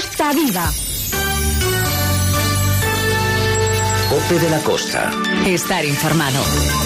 Costa Viva. COPE de la Costa. Estar informado.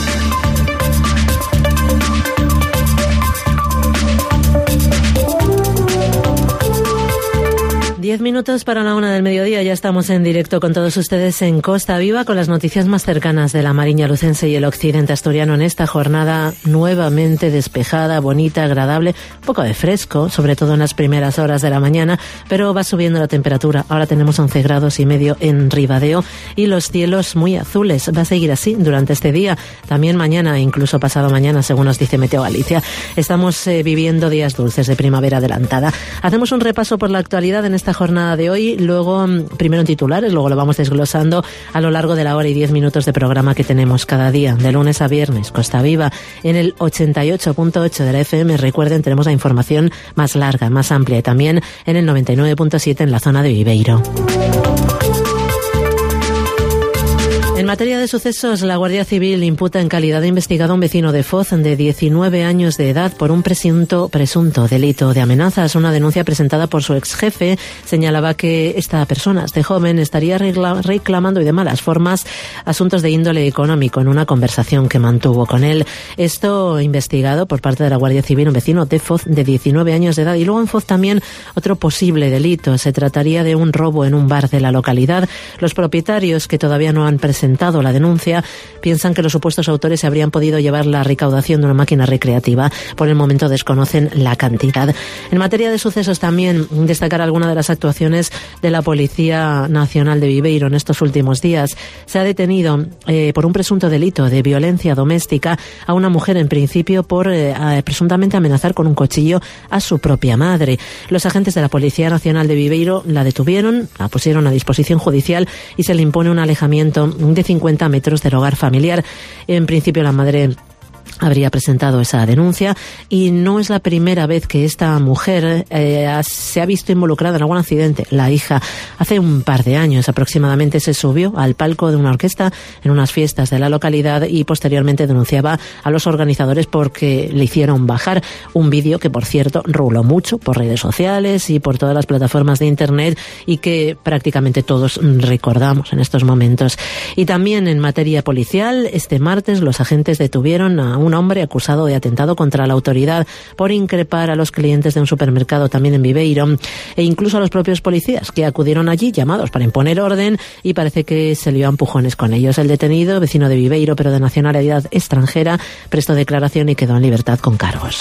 Diez minutos para la 1 del mediodía, ya estamos en directo con todos ustedes en Costa Viva con las noticias más cercanas de la Mariña Lucense y el occidente asturiano en esta jornada nuevamente despejada, bonita, agradable, un poco de fresco, sobre todo en las primeras horas de la mañana, pero va subiendo la temperatura. Ahora tenemos 11 grados y medio en Ribadeo y los cielos muy azules. Va a seguir así durante este día, también mañana e incluso pasado mañana, según nos dice Meteo Galicia. Estamos viviendo días dulces de primavera adelantada. Hacemos un repaso por la actualidad en esta jornada de hoy, luego primero en titulares, luego lo vamos desglosando a lo largo de la hora y 10 minutos de programa que tenemos cada día, de lunes a viernes. Costa Viva en el 88.8 de la FM. Recuerden, tenemos la información más larga, más amplia, y también en el 99.7 en la zona de Viveiro. En materia de sucesos, la Guardia Civil imputa en calidad de investigado a un vecino de Foz de 19 años de edad por un presunto delito de amenazas. Una denuncia presentada por su ex jefe señalaba que esta persona, este joven, estaría reclamando y de malas formas asuntos de índole económico en una conversación que mantuvo con él. Esto investigado por parte de la Guardia Civil, un vecino de Foz de 19 años de edad. Y luego en Foz también otro posible delito. Se trataría de un robo en un bar de la localidad. Los propietarios, que todavía no han presentado la denuncia, piensan que los supuestos autores se habrían podido llevar la recaudación de una máquina recreativa. Por el momento desconocen la cantidad. En materia de sucesos también destacar alguna de las actuaciones de la Policía Nacional de Viveiro en estos últimos días. Se ha detenido por un presunto delito de violencia doméstica a una mujer, en principio por presuntamente amenazar con un cuchillo a su propia madre. Los agentes de la Policía Nacional de Viveiro la detuvieron, la pusieron a disposición judicial y se le impone un alejamiento de 50 metros del hogar familiar. En principio la madre habría presentado esa denuncia y no es la primera vez que esta mujer se ha visto involucrada en algún accidente. La hija hace un par de años aproximadamente se subió al palco de una orquesta en unas fiestas de la localidad y posteriormente denunciaba a los organizadores porque le hicieron bajar un vídeo que, por cierto, ruló mucho por redes sociales y por todas las plataformas de internet y que prácticamente todos recordamos en estos momentos. Y también en materia policial, este martes los agentes detuvieron a un hombre acusado de atentado contra la autoridad por increpar a los clientes de un supermercado también en Viveiro e incluso a los propios policías que acudieron allí llamados para imponer orden y parece que se lió a empujones con ellos. El detenido, vecino de Viveiro pero de nacionalidad extranjera, prestó declaración y quedó en libertad con cargos.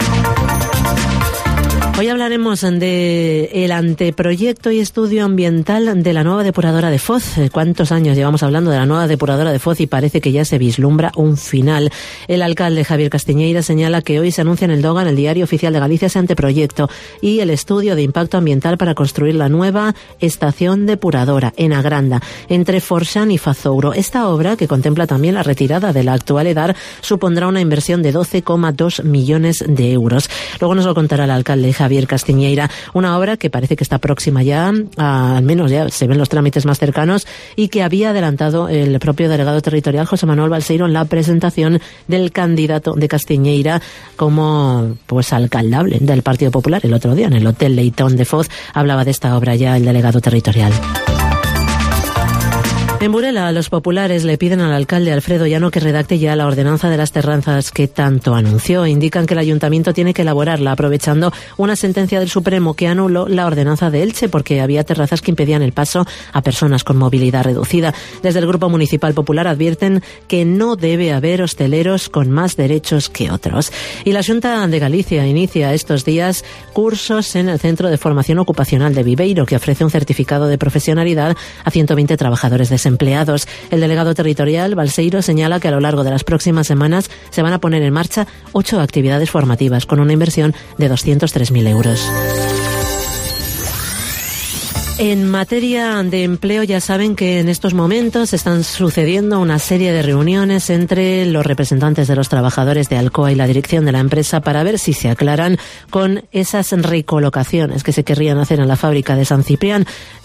Hoy hablaremos del anteproyecto y estudio ambiental de la nueva depuradora de Foz. ¿Cuántos años llevamos hablando de la nueva depuradora de Foz y parece que ya se vislumbra un final? El alcalde Javier Castiñeira señala que hoy se anuncia en el DOGA, en el Diario Oficial de Galicia, ese anteproyecto y el estudio de impacto ambiental para construir la nueva estación depuradora en Agranda, entre Forxán y Fazouro. Esta obra, que contempla también la retirada de la actual EDAR, supondrá una inversión de 12,2 millones de euros. Luego nos lo contará el alcalde Javier Castiñeira, una obra que parece que está próxima ya, al menos ya se ven los trámites más cercanos, y que había adelantado el propio delegado territorial José Manuel Balseiro en la presentación del candidato de Castiñeira como alcaldable del Partido Popular el otro día en el Hotel Leitón de Foz. Hablaba de esta obra ya el delegado territorial. En Burela, los populares le piden al alcalde Alfredo Llano que redacte ya la ordenanza de las terrazas que tanto anunció. Indican que el ayuntamiento tiene que elaborarla aprovechando una sentencia del Supremo que anuló la ordenanza de Elche porque había terrazas que impedían el paso a personas con movilidad reducida. Desde el Grupo Municipal Popular advierten que no debe haber hosteleros con más derechos que otros. Y la Xunta de Galicia inicia estos días cursos en el Centro de Formación Ocupacional de Viveiro, que ofrece un certificado de profesionalidad a 120 trabajadores desempleados. El delegado territorial, Balseiro, señala que a lo largo de las próximas semanas se van a poner en marcha 8 actividades formativas con una inversión de 203.000 euros. En materia de empleo, ya saben que en estos momentos están sucediendo una serie de reuniones entre los representantes de los trabajadores de Alcoa y la dirección de la empresa para ver si se aclaran con esas recolocaciones que se querrían hacer en la fábrica de San Ciprián.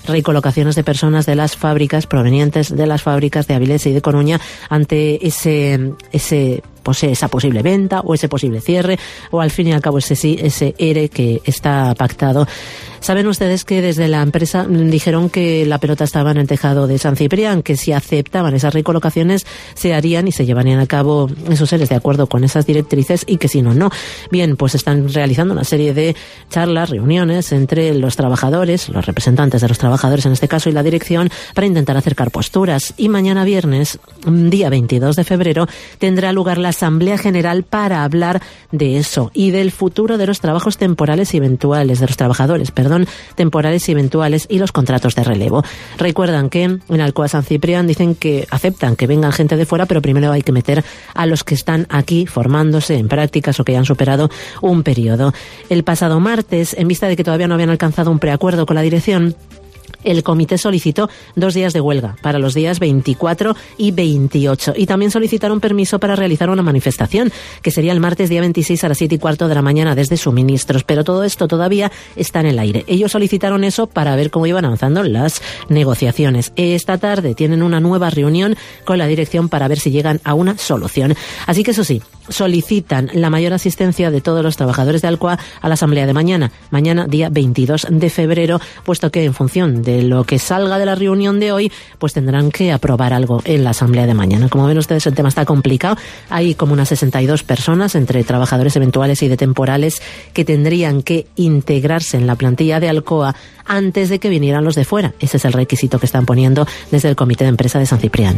recolocaciones de personas de las fábricas provenientes de las fábricas de Avilés y de Coruña ante esa posible venta o ese posible cierre, o al fin y al cabo ese ERE que está pactado. Saben ustedes que desde la empresa dijeron que la pelota estaba en el tejado de San Ciprián, que si aceptaban esas recolocaciones se harían y se llevarían a cabo esos EREs de acuerdo con esas directrices, y que si no, no. Bien, pues están realizando una serie de charlas, reuniones entre los trabajadores, los representantes de los trabajadores en este caso, y la dirección para intentar acercar posturas. Y mañana viernes, día 22 de febrero, tendrá lugar la Asamblea General para hablar de eso y del futuro de los trabajos temporales y eventuales, de los trabajadores, temporales y eventuales, y los contratos de relevo. Recuerdan que en Alcoa San Ciprián dicen que aceptan que vengan gente de fuera, pero primero hay que meter a los que están aquí formándose en prácticas o que ya han superado un periodo. El pasado martes, en vista de que todavía no habían alcanzado un preacuerdo con la dirección, el comité solicitó 2 días de huelga para los días 24 y 28 y también solicitaron permiso para realizar una manifestación que sería el martes día 26 a las 7:15 de la mañana desde suministros, pero todo esto todavía está en el aire. Ellos solicitaron eso para ver cómo iban avanzando las negociaciones. Esta tarde tienen una nueva reunión con la dirección para ver si llegan a una solución. Así que eso sí, solicitan la mayor asistencia de todos los trabajadores de Alcoa a la asamblea de mañana día 22 de febrero, puesto que en función de lo que salga de la reunión de hoy, pues tendrán que aprobar algo en la asamblea de mañana. Como ven ustedes, el tema está complicado. Hay como unas 62 personas entre trabajadores eventuales y de temporales que tendrían que integrarse en la plantilla de Alcoa antes de que vinieran los de fuera. Ese es el requisito que están poniendo desde el Comité de Empresa de San Ciprián.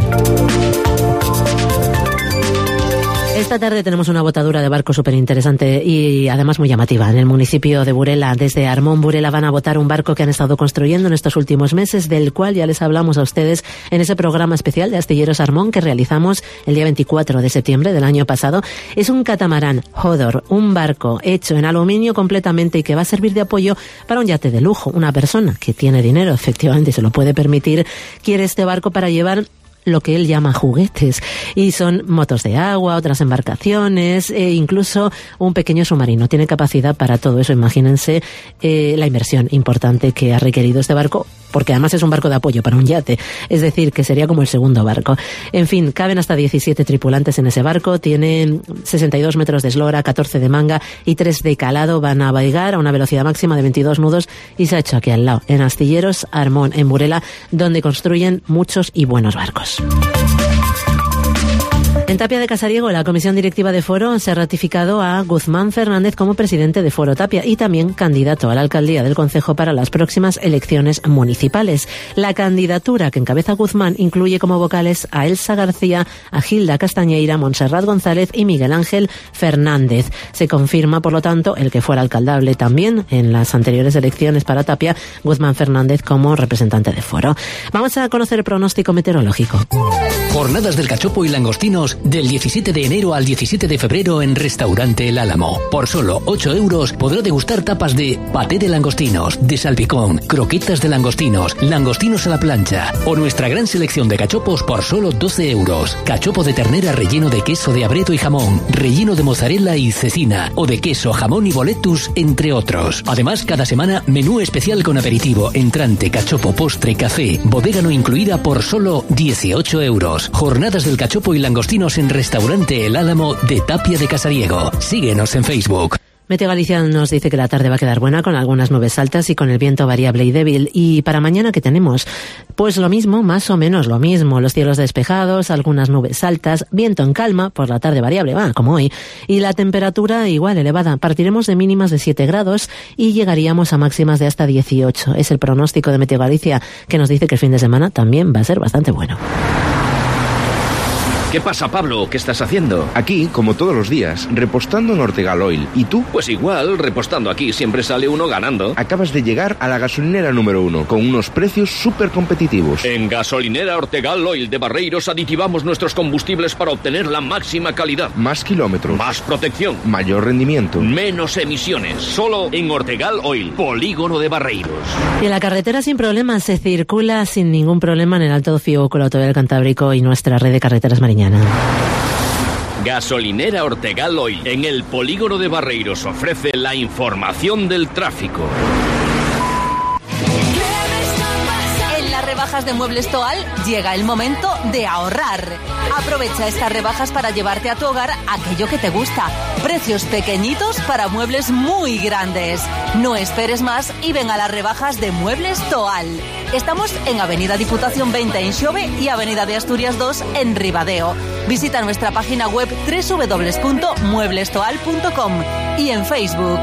Esta tarde tenemos una botadura de barco súper interesante y además muy llamativa. En el municipio de Burela, desde Armón, Burela, van a botar un barco que han estado construyendo en estos últimos meses, del cual ya les hablamos a ustedes en ese programa especial de Astilleros Armón que realizamos el día 24 de septiembre del año pasado. Es un catamarán Hodor, un barco hecho en aluminio completamente y que va a servir de apoyo para un yate de lujo. Una persona que tiene dinero, efectivamente, y se lo puede permitir, quiere este barco para llevar lo que él llama juguetes, y son motos de agua, otras embarcaciones e incluso un pequeño submarino. Tiene capacidad para todo eso. Imagínense la inversión importante que ha requerido este barco, porque además es un barco de apoyo para un yate, es decir, que sería como el segundo barco. En fin, caben hasta 17 tripulantes en ese barco, tienen 62 metros de eslora, 14 de manga y 3 de calado. Van a navegar a una velocidad máxima de 22 nudos y se ha hecho aquí al lado, en Astilleros Armón, en Burela, donde construyen muchos y buenos barcos. En Tapia de Casariego, la comisión directiva de Foro se ha ratificado a Guzmán Fernández como presidente de Foro Tapia y también candidato a la alcaldía del concejo para las próximas elecciones municipales. La candidatura que encabeza Guzmán incluye como vocales a Elsa García, a Gilda Castañeira, Montserrat González y Miguel Ángel Fernández. Se confirma, por lo tanto, el que fuera alcaldable también en las anteriores elecciones para Tapia, Guzmán Fernández, como representante de Foro. Vamos a conocer el pronóstico meteorológico. Jornadas del cachopo y langostinos del 17 de enero al 17 de febrero en Restaurante El Álamo. Por solo 8 euros podrá degustar tapas de paté de langostinos, de salpicón, croquetas de langostinos, langostinos a la plancha o nuestra gran selección de cachopos por solo 12 euros. Cachopo de ternera relleno de queso de abreto y jamón, relleno de mozzarella y cecina o de queso, jamón y boletus, entre otros. Además, cada semana menú especial con aperitivo, entrante, cachopo, postre, café, bodega no incluida por solo 18 euros. Jornadas del cachopo y langostinos en Restaurante El Álamo de Tapia de Casariego. Síguenos en Facebook. Meteo Galicia nos dice que la tarde va a quedar buena con algunas nubes altas y con el viento variable y débil. Y para mañana, ¿qué tenemos? Pues lo mismo, más o menos lo mismo. Los cielos despejados, algunas nubes altas, viento en calma, por la tarde variable, como hoy. Y la temperatura igual, elevada. Partiremos de mínimas de 7 grados y llegaríamos a máximas de hasta 18. Es el pronóstico de Meteo Galicia, que nos dice que el fin de semana también va a ser bastante bueno. ¿Qué pasa, Pablo? ¿Qué estás haciendo? Aquí, como todos los días, repostando en Ortegal Oil. ¿Y tú? Pues igual, repostando aquí siempre sale uno ganando. Acabas de llegar a la gasolinera número 1, con unos precios súper competitivos. En Gasolinera Ortegal Oil de Barreiros aditivamos nuestros combustibles para obtener la máxima calidad. Más kilómetros. Más protección. Mayor rendimiento. Menos emisiones. Solo en Ortegal Oil, polígono de Barreiros. Y en la carretera sin problemas, se circula sin ningún problema en el Alto Fiu con la autovía del Cantábrico y nuestra red de carreteras marinas. Gasolinera Ortegal Oil, en el polígono de Barreiros, ofrece la información del tráfico. rebajas de Muebles Toal llega el momento de ahorrar. Aprovecha estas rebajas para llevarte a tu hogar aquello que te gusta. Precios pequeñitos para muebles muy grandes. No esperes más y ven a las rebajas de Muebles Toal. Estamos en Avenida Diputación 20 en Xove y Avenida de Asturias 2 en Ribadeo. Visita nuestra página web www.mueblestoal.com y en Facebook.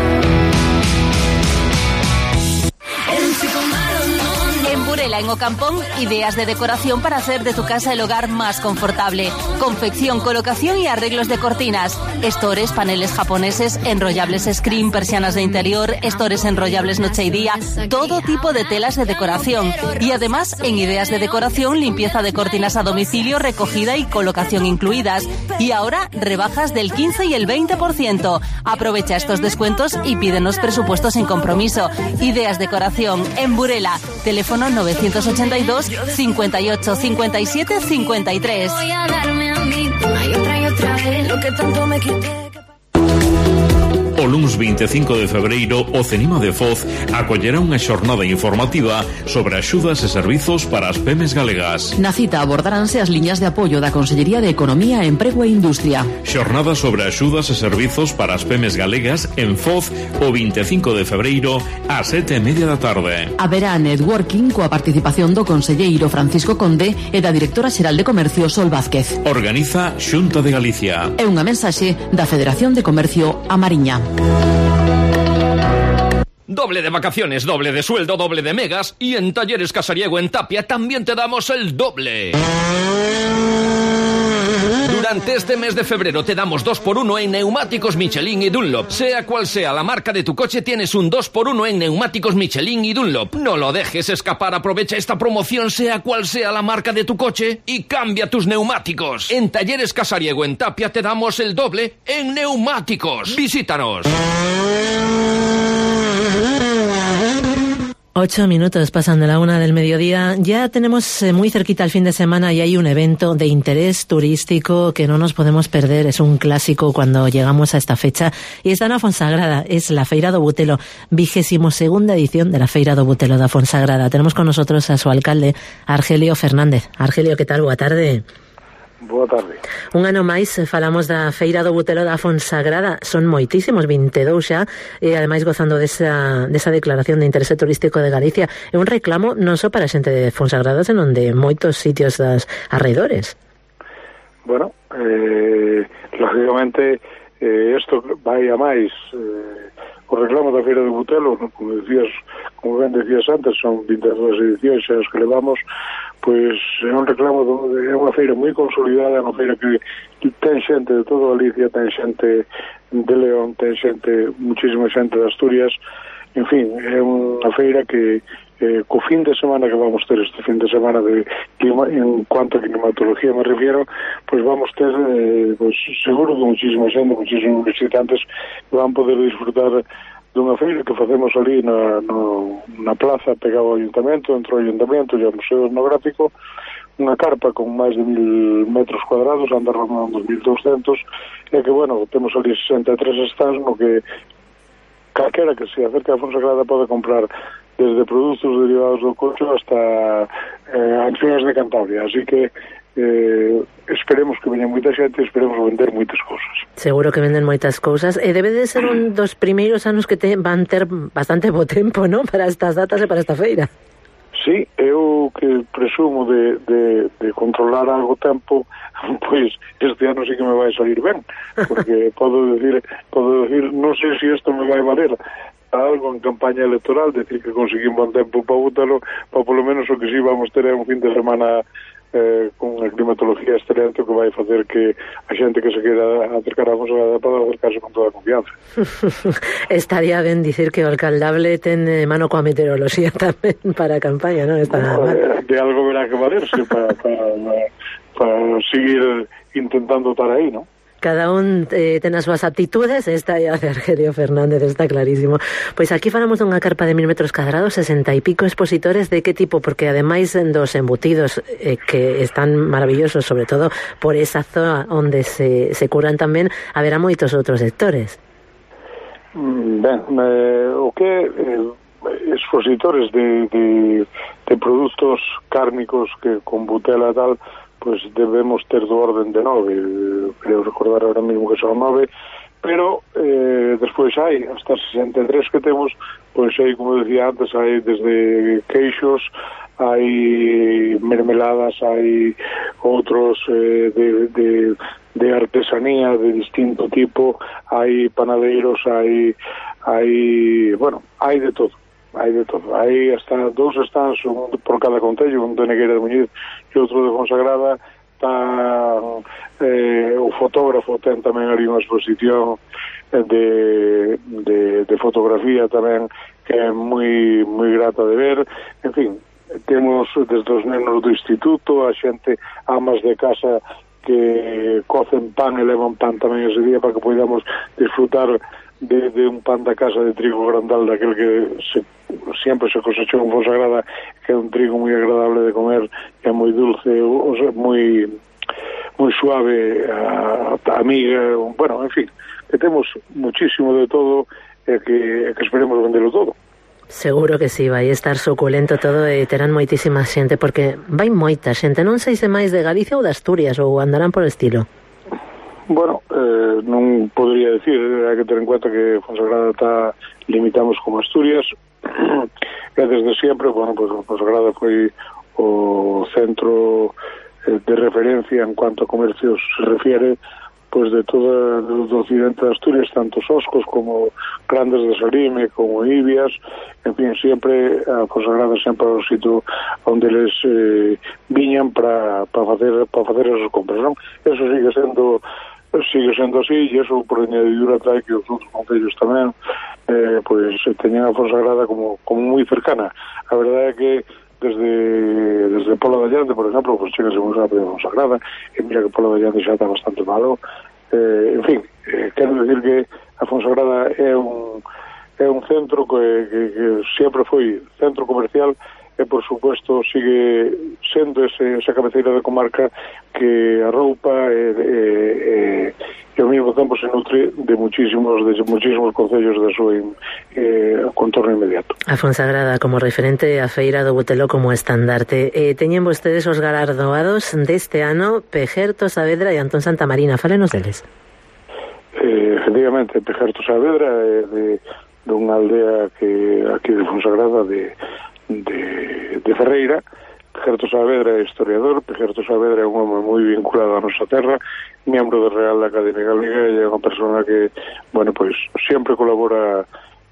En Burela, en Ocampón, ideas de decoración para hacer de tu casa el hogar más confortable. Confección, colocación y arreglos de cortinas. Estores, paneles japoneses, enrollables screen, persianas de interior, estores enrollables noche y día, todo tipo de telas de decoración. Y además, en ideas de decoración, limpieza de cortinas a domicilio, recogida y colocación incluidas. Y ahora, rebajas del 15 y el 20%. Aprovecha estos descuentos y pídenos presupuestos sin compromiso. Ideas decoración en Burela. Teléfono 982 58 57 53. Voy a darme a mí una y otra vez lo que tanto me quité. O luns 25 de febreiro, o CENIMA de Foz acollerá unha xornada informativa sobre axudas e servizos para as PEMES galegas. Na cita abordaránse as liñas de apoio da Consellería de Economía, Emprego e Industria. Xornada sobre axudas e servizos para as PEMES galegas en Foz o 25 de febreiro ás 7:30 da tarde. Haberá networking coa participación do conselleiro Francisco Conde e da directora xeral de Comercio Sol Vázquez. Organiza Xunta de Galicia. É unha mensaxe da Federación de Comercio A Mariña. Doble de vacaciones, doble de sueldo, doble de megas, y en Talleres Casariego en Tapia también te damos el doble. Durante este mes de febrero te damos 2x1 en neumáticos Michelin y Dunlop. Sea cual sea la marca de tu coche, tienes un 2x1 en neumáticos Michelin y Dunlop. No lo dejes escapar, aprovecha esta promoción, sea cual sea la marca de tu coche, y cambia tus neumáticos. En Talleres Casariego en Tapia te damos el doble en neumáticos. Visítanos. 8 minutos pasan de la 1 del mediodía. Ya tenemos muy cerquita el fin de semana y hay un evento de interés turístico que no nos podemos perder. Es un clásico cuando llegamos a esta fecha y está en Fonsagrada. Es la Feira do Butelo, 22ª edición de la Feira do Butelo da Fonsagrada. Tenemos con nosotros a su alcalde, Argelio Fernández. Argelio, ¿qué tal? Boa tarde. Boa tarde. Un ano máis falamos da Feira do Butelo da Fonsagrada. Son moitísimos, 22 xa, e ademais gozando desa declaración de interese turístico de Galicia. É un reclamo non só para a xente de Fonsagrada, senón de moitos sitios das arredores. Bueno, lógicamente isto vai a máis. O reclamo da Feira do Butelo, como ben decías antes, son 22 edicións xa os que levamos, pois é un reclamo, é unha feira moi consolidada, é unha feira que ten xente de toda Galicia, ten xente de León, ten xente, muchísima xente de Asturias, en fin, é unha feira que co fin de semana que vamos ter este fin de semana de clima, en cuanto a climatología me refiero, pois vamos ter pois seguro que muchísima xente, muchísimos visitantes van poder disfrutar dunha feira que facemos ali na plaza pegado ao ayuntamento, entre o ayuntamento e o Museo Etnográfico, unha carpa con máis de 1000 metros cuadrados, anda rondando 1200, e que, bueno, temos ali 63 stands no que calquera que se acerca a Fonsagrada pode comprar desde produtos derivados do cocho hasta accións de Cantabria, así que esperemos que veña moita xente e esperemos vender moitas cousas. Seguro que venden moitas cousas e debe de ser un dos primeiros anos que van ter bastante bo tempo, ¿no?, para estas datas e para esta feira. Sí, eu que presumo de controlar algo tempo, pois este ano sí que me vai salir ben, porque podo decir, non sei se isto me vai valer algo en campaña electoral, decir que conseguí un bon tempo para Bútalo, para polo menos o que sí vamos ter é un fin de semana con a climatología excelente que vai facer que a xente que se queira acercar a Fonsagrada para acercarse con toda a confianza. Estaría ben dicir que o alcaldable ten mano coa meteoroloxía tamén para a campaña, non? De algo verá que valerse para seguir intentando estar aí, non? Cada un ten as súas aptitudes, esta é a de Argelio Fernández, está clarísimo. Pois aquí falamos dunha carpa de 1000 metros cuadrados, 60 e pico expositores, de que tipo? Porque ademais dos embutidos que están maravillosos, sobre todo por esa zona onde se curan tamén, haberá moitos outros sectores. Ben, o que expositores de produtos cárnicos que con butela e tal, pues debemos ter do orden de 9, creo recordar ahora mismo que son 9, pero despois hai hasta 63 que temos, pois aí, como decía antes, hai desde queixos, hai mermeladas, hai outros de artesanía de distinto tipo, hai panadeiros, hai de todo. Hai hasta 2 stands, un por cada concello, un de Negueira de Muñiz e outro de Fonsagrada. O fotógrafo ten tamén ali unha exposición de fotografía tamén que é moi grata de ver. En fin, temos desde os nenos do instituto, a xente, amas de casa que cocen pan e levan pan tamén ese día para que podamos disfrutar de un pan da casa de trigo grandal, daquel que sempre se cosechou en Fonsagrada, que é un trigo moi agradable de comer, que é moi dulce, o sea, moi suave, amiga, bueno, en fin, que temos muchísimo de todo e que esperemos vendelo todo. Seguro que sí, vai estar suculento todo e terán moitísima xente, porque vai moita xente, non sei se máis de Galicia ou de Asturias, ou andarán por estilo. Bueno, non podría decir, hai que ter en cuenta que Fonsagrada limitamos como Asturias, e desde sempre, bueno, pues Fonsagrada foi o centro de referencia en cuanto a comercios se refiere, pues de todo o occidente de Asturias, tanto Soscos como Grandes de Salime, como Ibias, en fin, sempre a Fonsagrada sempre o sitio onde eles viñan para facer esas compras, non? Eso sigue sendo así, e eso por añadidura trae que os outros concellos tamén pois teñen a Fonsagrada como moi cercana. A verdade é que desde Pola de Allande, por exemplo, pues chegase moi rápido a Fonsagrada, e mira que Pola de Allande xa está bastante malo. En fin, quero decir que a Fonsagrada é un centro que sempre foi centro comercial e, por supuesto, sigue sendo esa cabeceira de comarca que arroupa e ao mesmo tempo se nutre de muchísimos concellos da súa contorno inmediato. A Fonsagrada como referente, a Feira do Butelo como estandarte. Teñen vostedes os galardoados deste ano, Pejerto Saavedra e Antón Santamarina. Fálenos deles. Efectivamente, Pejerto Saavedra é de unha aldea que aquí de Fonsagrada de Ferreira. Pejerto Saavedra é historiador, Pejerto Saavedra é un home moi vinculado á nosa terra, membro da Real Academia Galega, e é unha persona que, bueno, pois sempre colabora,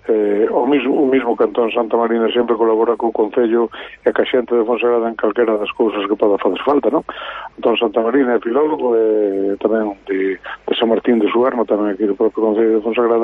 o mismo Cantón Santa Marina sempre colabora co Concello e ca xente de Fonsagrada en calquera das cousas que poda facer falta, non? Antón Santa Marina é filólogo, tamén de San Martín de Suarno, tamén aquí do propio Concello de Fonsagrada.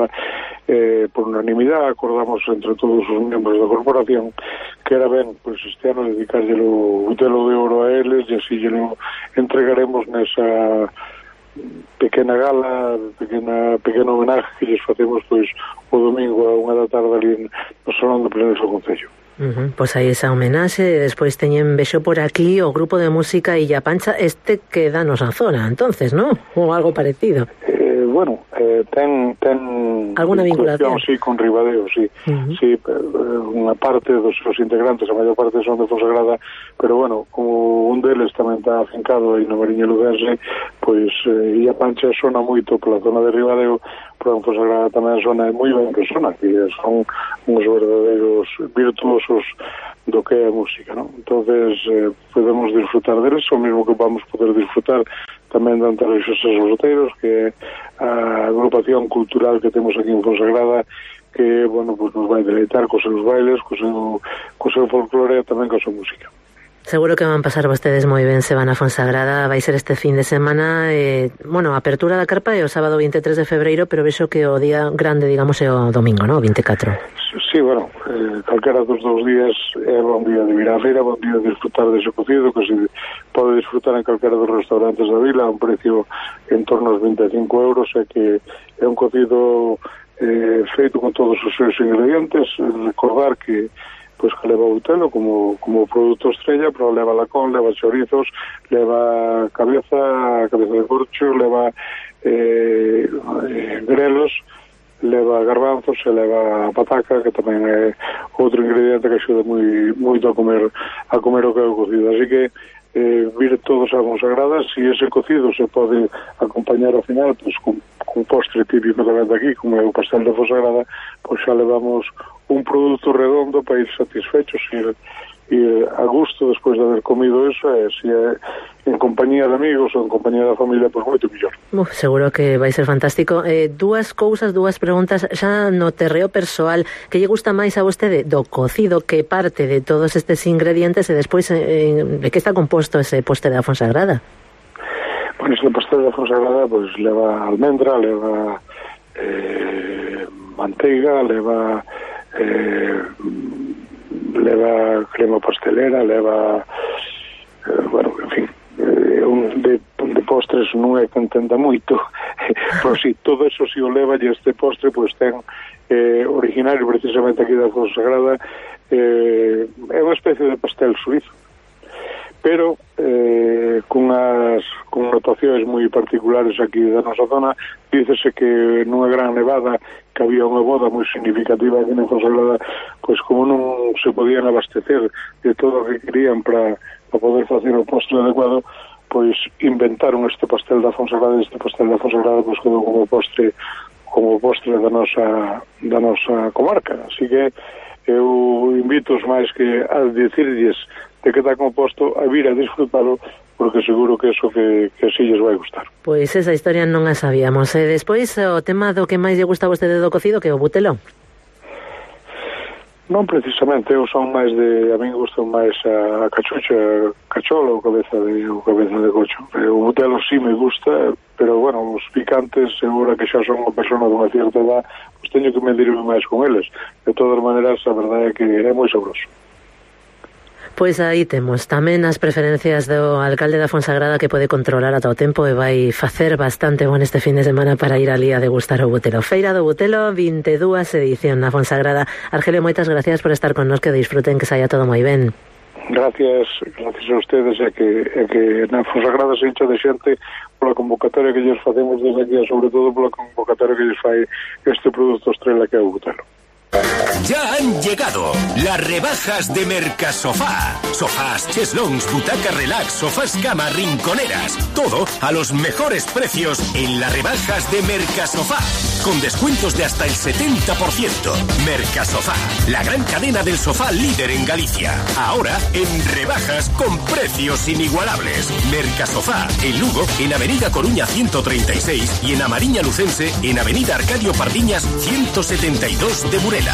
Por unanimidade acordamos entre todos os membros da corporación que era ben, pois este ano dedicarllelo o Butelo de Ouro a eles, e así llelo entregaremos nesa pequena gala, pequeno homenaje que lles facemos pois o domingo a 1 da tarde ali no Salón de Plenos do Concello. Pois aí esa homenaxe, e despois teñen vexo por aquí o grupo de música Illa Pancha, que danos a zona, entonces, ¿no? Ou algo parecido. Bueno, ten alguna vinculación, sí, con Ribadeo, sí. Sí, unha parte dos seus integrantes, a maior parte son de Fonsagrada, pero bueno, como un deles tamén está afincado aí na Mariña Ludense, pois Illa Pancha sona moito pola zona de Ribadeo, pero en Fonsagrada tamén sona moi ben que sona, que son uns verdadeiros virtuosos do que é a música, non? Entonces podemos disfrutar deles, o mesmo que vamos poder disfrutar tamén de Antares Xosé Roteiros, que é a agrupación cultural que temos aquí en Fonsagrada, que, bueno, pues nos vai deleitar cos seus bailes, co seu folclore e tamén coa súa música. Seguro que van pasar vostedes moi ben se van a Fonsagrada. Vai ser este fin de semana, bueno, a apertura da carpa é o sábado 23 de febreiro, pero vexo que o día grande, digamos, é o domingo, ¿no? 24. Sí, bueno, calquera dos días é bon día de vir á feira, bon día de disfrutar dese cocido, que se pode disfrutar en calquera dos restaurantes da vila a un precio en torno aos 25 euros, e que é un cocido feito con todos os seus ingredientes. Recordar que pois que leva o butelo como produto estrella, pero leva lacón, leva chorizos, leva cabeza de corcho, leva grelos, leva garbanzos e leva pataca, que tamén é outro ingrediente que axuda moito a comer o que é o cocido. Así que vir todos a Fonsagrada. Si ese cocido se pode acompañar ao final pues, con postre típico tamén de aquí, como é o pastel de Fonsagrada, pues xa levamos un produto redondo para ir satisfechos e a gusto despois de haber comido eso, e se é en compañía de amigos ou en compañía da familia, pois moito mellor. Seguro que vai ser fantástico. Dúas preguntas xa no terreo persoal. Que lle gusta máis a vostede do cocido, que parte de todos estes ingredientes, e despois de que está composto ese postre da Fonsagrada? Bueno, este pastel da Fonsagrada pois leva almendra, leva manteiga, leva crema pastelera, leva bueno, en fin, de postres non é que entenda moito, pero si todo eso si o leva, e este postre pois ten originario precisamente aquí da Fonsagrada, é unha especie de pastel suizo, pero con notacións moi particulares aquí da nosa zona. Dícese que nunha gran nevada que había unha boda moi significativa aquí na Fonsagrada, pois como non se podían abastecer de todo o que querían para poder facer o postre adecuado, pois inventaron este pastel da Fonsagrada, e este pastel da Fonsagrada pois quedou como postre da nosa comarca. Así que eu invito os máis que a dicirlles de que está composto a vir a disfrutalo, porque seguro que eso que así lles vai gustar. Pois esa historia non a sabíamos. Despois, o tema do que máis lle gusta a vostede do cocido, que é o butelo. Non precisamente, eu son máis de... A mí gusta máis a cachucha, cacholo ou cabeza de cocho. O butelo sí me gusta, pero, bueno, os picantes, segura que xa son unha persona dunha certa edad, pois teño que medirme máis con eles. De todas maneiras, a verdade é que é moi sabroso. Pois aí temos tamén as preferencias do alcalde da Fonsagrada, que pode controlar ata o tempo e vai facer bastante bon este fin de semana para ir ali a degustar o butelo. Feira do Butelo, 22 edición na Fonsagrada. Argelio, moitas gracias por estar con nos, que disfruten, que saia todo moi ben. Gracias a ustedes, e que na Fonsagrada se hincha de xente pola convocatoria que lles facemos desde aquí, e sobre todo pola convocatoria que lles fai este produto estrela que é o butelo. Ya han llegado las rebajas de Mercasofá. Sofás, cheslons, butacas relax, sofás cama, rinconeras. Todo a los mejores precios en las rebajas de Mercasofá. Con descuentos de hasta el 70%. Mercasofá, la gran cadena del sofá líder en Galicia. Ahora en rebajas con precios inigualables. Mercasofá, en Lugo, en Avenida Coruña 136 y en Amariña Lucense, en Avenida Arcadio Pardiñas 172 de Burela.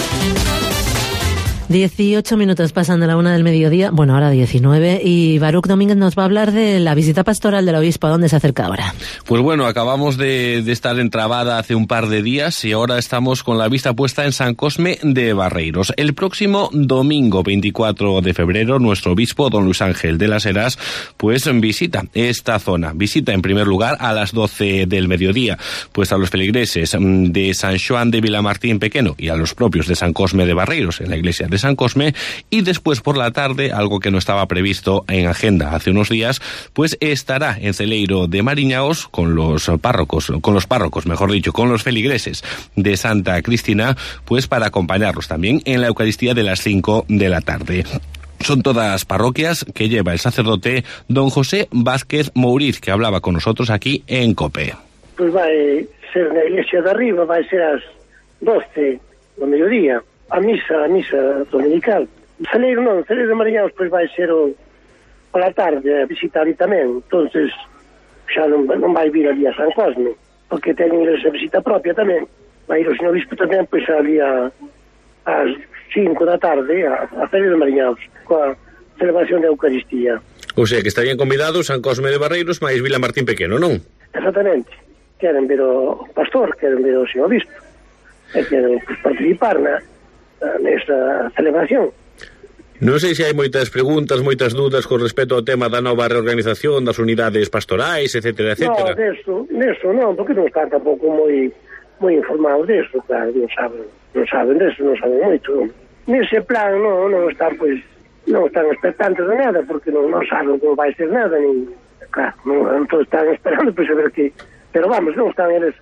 18 minutos pasan de la 1 del mediodía, bueno, ahora 19, y Baruch Domínguez nos va a hablar de la visita pastoral del obispo. ¿A dónde se acerca ahora? Pues bueno, acabamos de estar en Trabada hace un par de días y ahora estamos con la vista puesta en San Cosme de Barreiros. El próximo domingo 24 de febrero, nuestro obispo, don Luis Ángel de las Heras, pues visita esta zona. Visita en primer lugar a las 12 del mediodía, pues a los feligreses de San Xoán de Vilamartín Pequeno y a los propios de San Cosme de Barreiros en la iglesia de San Cosme, y después por la tarde, algo que no estaba previsto en agenda hace unos días, pues estará en Celeiro de Mariñaos con los párrocos, con los feligreses de Santa Cristina, pues para acompañarlos también en la Eucaristía de las 5 de la tarde. Son todas parroquias que lleva el sacerdote don José Vázquez Mouriz, que hablaba con nosotros aquí en COPE. Pues vai ser na iglesia de arriba, vai ser as 12 do mediodía. A misa dominical. Celeiro de Mariñaos pois vai ser pola tarde a visitar ali tamén. Entonces xa non vai vir ali a San Cosme, porque ten esa visita propia tamén. Vai ir o señor bispo tamén pois ali ás 5 da tarde a Celeiro de Mariñaos coa celebración da Eucaristía. O sea que estarían convidados San Cosme de Barreiros máis Vilamartín Pequeno, non? Exactamente. Queren ver o pastor, queren ver o señor bispo, e queren participar nesta celebración. Non sei se hai moitas preguntas, moitas dudas con respecto ao tema da nova reorganización das unidades pastorais, etcétera, etcétera. Neso non, porque non están tampouco moi informados deso, claro, non saben deso, non saben moito. Nese plan non están, pois, non están expectantes de nada, porque non saben como vai ser nada, nin, claro, non están esperando pois a ver que, pero vamos, non están eles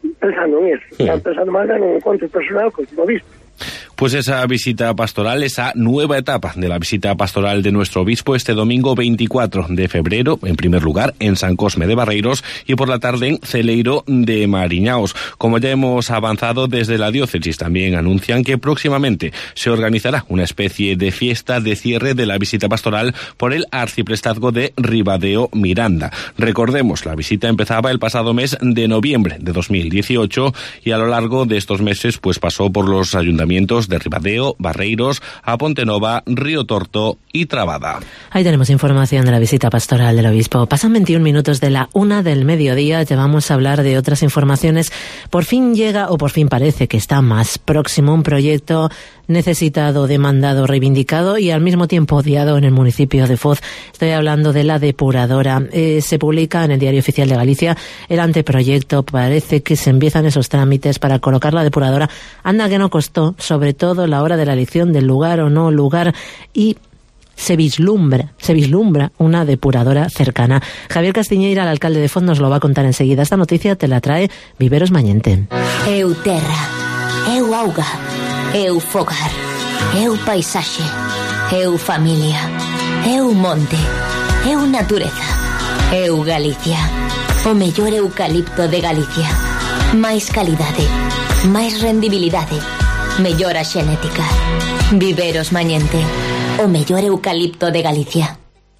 pensando en eso, están pensando máis en un encontro personal con o obispo. Pues esa visita pastoral, esa nueva etapa de la visita pastoral de nuestro obispo este domingo 24 de febrero, en primer lugar en San Cosme de Barreiros y por la tarde en Celeiro de Mariñaos. Como ya hemos avanzado desde la diócesis, también anuncian que próximamente se organizará una especie de fiesta de cierre de la visita pastoral por el arciprestazgo de Ribadeo Miranda. Recordemos, la visita empezaba el pasado mes de noviembre de 2018 y a lo largo de estos meses pues pasó por los ayuntamientos de Ribadeo, Barreiros, a Pontenova, Río Torto y Trabada. Ahí tenemos información de la visita pastoral del obispo. Pasan 21 minutos de la 1 del mediodía, ya vamos a hablar de otras informaciones. Por fin llega, o por fin parece que está más próximo, un proyecto necesitado, demandado, reivindicado y al mismo tiempo odiado en el municipio de Foz. Estoy hablando de la depuradora. Se publica en el Diario Oficial de Galicia el anteproyecto. Parece que se empiezan esos trámites para colocar la depuradora. Anda que no costó, sobre todo la hora de la elección del lugar o no lugar, y se vislumbra una depuradora cercana. Javier Castiñeira, el alcalde de Foz, nos lo va a contar enseguida. Esta noticia te la trae Viveros Mañente. Eu terra, eu auga, eu fogar, eu paisaxe, eu familia, eu monte, eu natureza, eu Galicia, o mellor eucalipto de Galicia, máis calidade, máis rendibilidade, mellora xenética. Viveros Mañente, o mellor eucalipto de Galicia.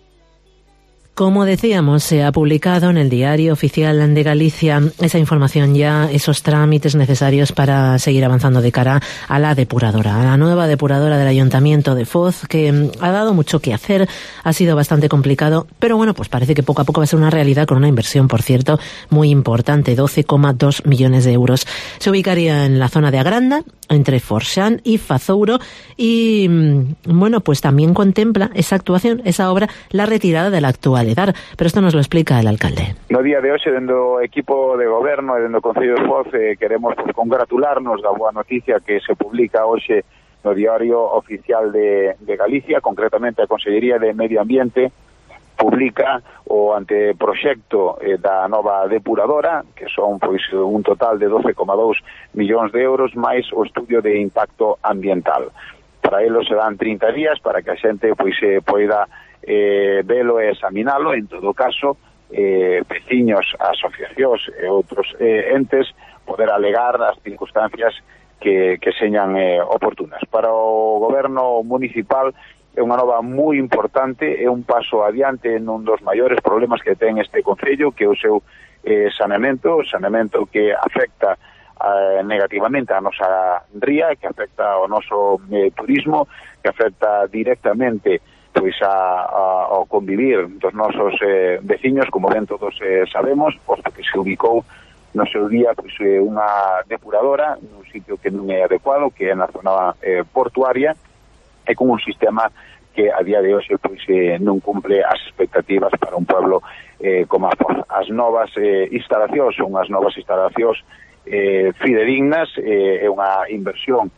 Como decíamos, se ha publicado en el Diario Oficial de Galicia esa información ya, esos trámites necesarios para seguir avanzando de cara a la depuradora, a la nueva depuradora del Ayuntamiento de Foz, que ha dado mucho que hacer, ha sido bastante complicado, pero bueno, pues parece que poco a poco va a ser una realidad con una inversión, por cierto, muy importante, 12,2 millones de euros. Se ubicaría en la zona de Agranda, entre Forxán y Fazouro, y bueno, pues también contempla esa actuación, esa obra, la retirada de la actual EDAR, pero esto nos lo explica el alcalde. No día de hoxe, dentro do equipo de goberno e dentro do Concello de Foz, queremos congratularnos da boa noticia que se publica hoxe no Diario Oficial de Galicia, concretamente a Consellería de Medio Ambiente publica o anteproxecto da nova depuradora, que son pois un total de 12,2 millóns de euros máis o estudio de impacto ambiental. Para elo se dan 30 días para que a xente pois poida velo e examinalo. En todo caso, veciños, asociacións e outros entes poder alegar as circunstancias que señan oportunas. Para o goberno municipal é unha nova moi importante, é un paso adiante nun dos maiores problemas que ten este concello, que é o seu saneamento que afecta negativamente a nosa ría, que afecta ao noso turismo, que afecta directamente pois ao convivir dos nosos veciños, como ben todos sabemos, posto que se ubicou no seu día pois unha depuradora nun sitio que non é adecuado, que é na zona portuaria, e con un sistema que a día de hoxe pois non cumple as expectativas para un pueblo como a Foz. As novas instalacións son as novas instalacións fidedignas, é unha inversión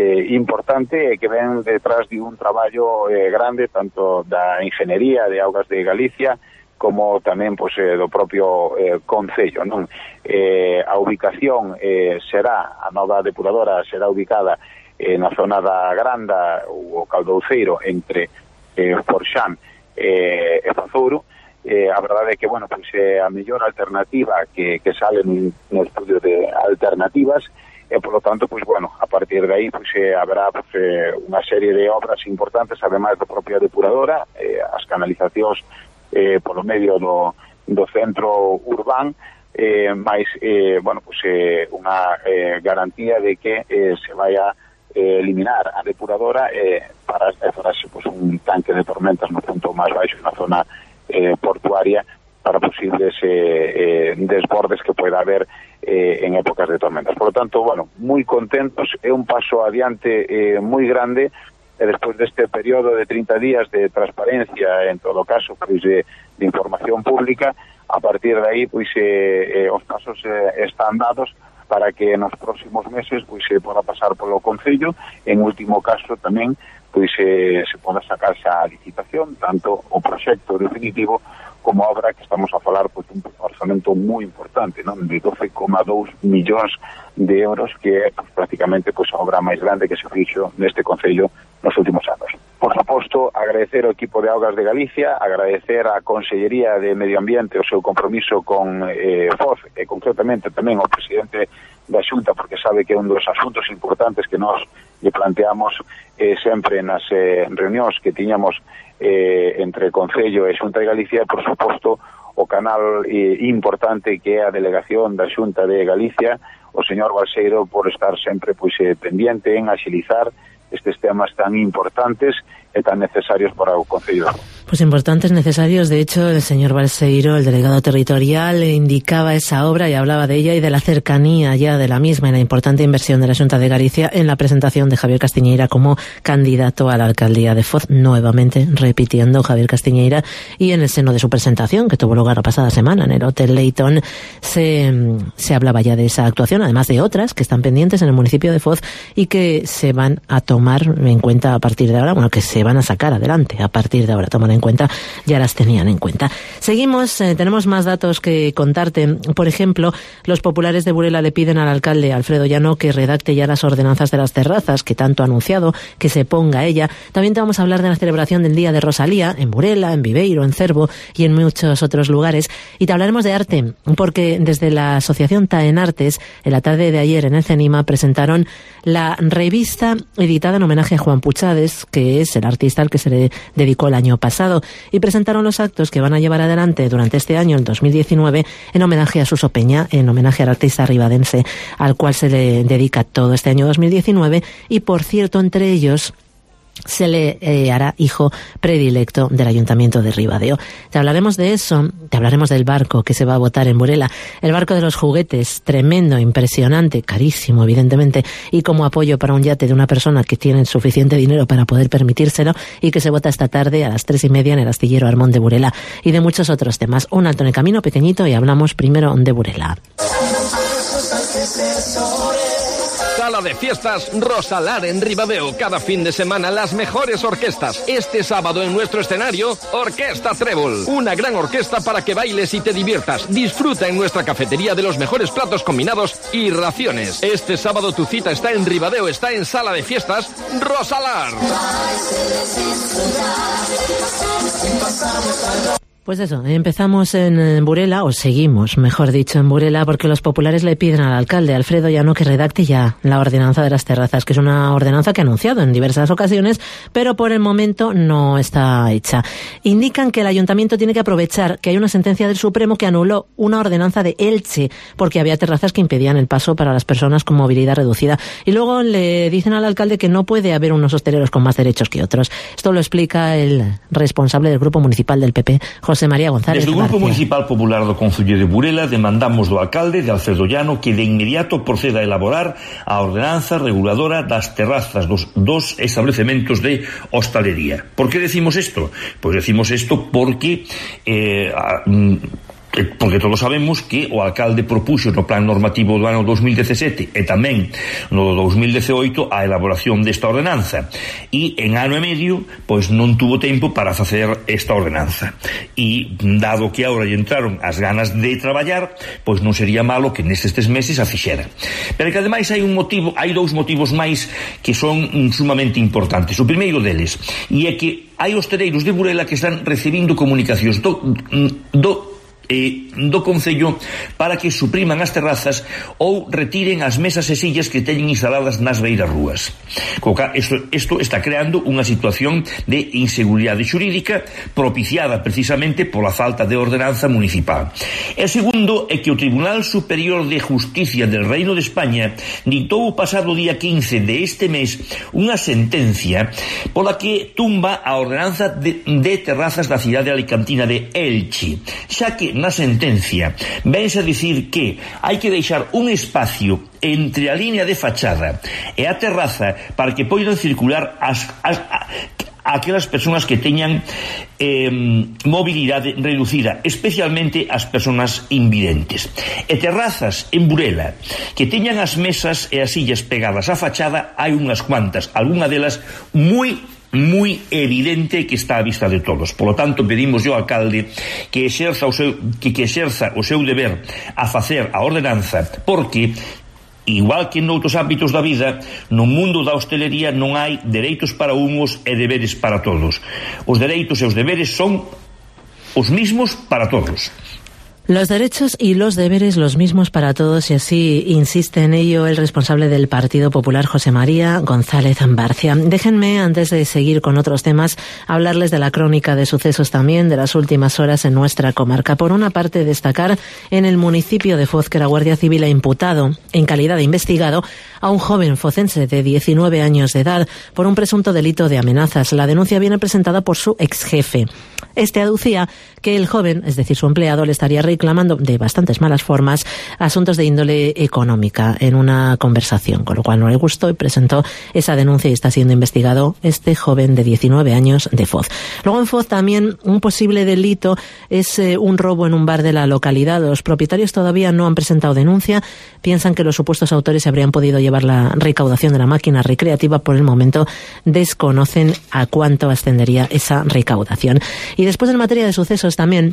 importante que ven detrás de un traballo grande tanto da Ingeniería de Augas de Galicia como tamén pois do propio concello, non? A ubicación será, a nova depuradora será ubicada na zona da Granda ou o Caldouceiro entre Forxán e Fazouro. A verdade é que, bueno, pois a mellor alternativa que sale no estudio de alternativas e, polo tanto, pois, bueno, a partir de aí pois haberá pois, unha serie de obras importantes, ademais da propia depuradora, as canalizacións polo medio do centro urbán, máis, bueno, pois unha garantía de que se vai a eliminar a depuradora para farase pois, un tanque de tormentas no punto máis baixo na zona portuaria para posibles desbordes que pueda haber en épocas de tormentas. Por lo tanto, bueno, moi contentos, é un paso adiante moi grande, e despois deste período de 30 días de transparencia, en todo caso, pois de información pública, a partir de aí, pois os pasos están dados para que nos próximos meses pois se poda pasar polo Concello, en último caso tamén pois se poda sacarse a licitación, tanto o proxecto definitivo como a obra que estamos a falar pois un orzamento moi importante, non? De 12,2 millóns de euros, que é prácticamente a obra máis grande que se fixo neste concello nos últimos anos. Por suposto, agradecer ao equipo de Augas de Galicia, agradecer á Consellería de Medio Ambiente o seu compromiso con FOZ, e concretamente tamén ao presidente da Xunta, porque sabe que é un dos asuntos importantes que nós lle planteamos sempre nas reunións que tiñamos entre Concello e Xunta de Galicia, e por suposto o canal importante que é a delegación da Xunta de Galicia, o señor Balseiro, por estar sempre pendiente en axilizar estes temas tan importantes e tan necesarios para o Concello. Pues importantes, necesarios. De hecho, el señor Balseiro, el delegado territorial, indicaba esa obra y hablaba de ella y de la cercanía ya de la misma y la importante inversión de la Xunta de Galicia en la presentación de Javier Castiñeira como candidato a la alcaldía de Foz, nuevamente repitiendo Javier Castiñeira, y en el seno de su presentación, que tuvo lugar la pasada semana en el Hotel Leighton, se hablaba ya de esa actuación, además de otras que están pendientes en el municipio de Foz y que se van a tomar en cuenta a partir de ahora, bueno, que se van a sacar adelante a partir de ahora, tomar en cuenta, ya las tenían en cuenta. Seguimos, tenemos más datos que contarte. Por ejemplo, los populares de Burela le piden al alcalde Alfredo Llano que redacte ya las ordenanzas de las terrazas, que tanto ha anunciado, que se ponga ella. También te vamos a hablar de la celebración del Día de Rosalía, en Burela, en Viveiro, en Cervo y en muchos otros lugares. Y te hablaremos de arte, porque desde la asociación Taen Artes, en la tarde de ayer en el CENIMA, presentaron la revista editada en homenaje a Juan Puchades, que es el artista al que se le dedicó el año pasado, y presentaron los actos que van a llevar adelante durante este año, el 2019, en homenaje a Suso Peña, en homenaje al artista ribadense al cual se le dedica todo este año 2019, y por cierto, entre ellos se le hará hijo predilecto del Ayuntamiento de Ribadeo. Te hablaremos de eso, te hablaremos del barco que se va a botar en Burela, el barco de los juguetes, tremendo, impresionante, carísimo evidentemente, y como apoyo para un yate de una persona que tiene suficiente dinero para poder permitírselo, y que se bota esta tarde a las 3:30 en el astillero Armón de Burela, y de muchos otros temas. Un alto en el camino pequeñito y hablamos primero de Burela. Sala de fiestas Rosalar en Ribadeo. Cada fin de semana las mejores orquestas. Este sábado en nuestro escenario, Orquesta Trébol. Una gran orquesta para que bailes y te diviertas. Disfruta en nuestra cafetería de los mejores platos combinados y raciones. Este sábado tu cita está en Ribadeo, está en Sala de fiestas Rosalar. Pues eso, empezamos en Burela, o seguimos, mejor dicho, en Burela, porque los populares le piden al alcalde Alfredo Llano que redacte ya la ordenanza de las terrazas, que es una ordenanza que ha anunciado en diversas ocasiones, pero por el momento no está hecha. Indican que el ayuntamiento tiene que aprovechar que hay una sentencia del Supremo que anuló una ordenanza de Elche, porque había terrazas que impedían el paso para las personas con movilidad reducida. Y luego le dicen al alcalde que no puede haber unos hosteleros con más derechos que otros. Esto lo explica el responsable del Grupo Municipal del PP, José María González. Desde o Grupo Municipal Popular do Concello de Burela demandamos do alcalde de Alfredo Llano que de inmediato proceda a elaborar a ordenanza reguladora das terrazas dos establecementos de hostalería. ¿Por qué decimos esto? Pues decimos esto porque todos sabemos que o alcalde propuxo no plan normativo do ano 2017 e tamén no 2018 a elaboración desta ordenanza, e en ano e medio pois non tuvo tempo para facer esta ordenanza, e dado que agora lle entraron as ganas de traballar, pois non sería malo que nestes 3 meses a fixera. Pero que ademais hai dous motivos máis que son sumamente importantes. O primeiro deles, e é que hai hosteleiros de Burela que están recibindo comunicacións do Concello para que supriman as terrazas ou retiren as mesas e sillas que teñen instaladas nas beiras rúas. Isto está creando unha situación de inseguridade xurídica propiciada precisamente pola falta de ordenanza municipal. E segundo é que o Tribunal Superior de Justicia del Reino de España dictou o pasado día 15 de este mes unha sentencia pola que tumba a ordenanza de terrazas da cidade alicantina de Elche, xa que na sentencia vense a dicir que hai que deixar un espacio entre a línea de fachada e a terraza para que poidan circular aquelas persoas que teñan mobilidade reducida, especialmente as persoas invidentes. E terrazas en Burela que teñan as mesas e as sillas pegadas á fachada hai unhas cuantas, algunha delas moi moi evidente que está á vista de todos. Por lo tanto, pedimos ao alcalde que exerza o seu deber a facer a ordenanza, porque igual que noutros ámbitos da vida, no mundo da hostelería non hai dereitos para uns e deberes para todos. Os dereitos e os deberes son os mismos para todos. Los derechos y los deberes los mismos para todos, y así insiste en ello el responsable del Partido Popular, José María González Barcia. Déjenme, antes de seguir con otros temas, hablarles de la crónica de sucesos también de las últimas horas en nuestra comarca. Por una parte, destacar en el municipio de Foz que la Guardia Civil ha imputado, en calidad de investigado, a un joven focense de 19 años de edad por un presunto delito de amenazas. La denuncia viene presentada por su exjefe. Este aducía que el joven, es decir, su empleado, le estaría reclamando de bastantes malas formas asuntos de índole económica en una conversación, con lo cual no le gustó y presentó esa denuncia y está siendo investigado este joven de 19 años de Foz. Luego en Foz también un posible delito es un robo en un bar de la localidad. Los propietarios todavía no han presentado denuncia, piensan que los supuestos autores habrían podido llevar la recaudación de la máquina recreativa. Por el momento desconocen a cuánto ascendería esa recaudación. Y después, en materia de sucesos también,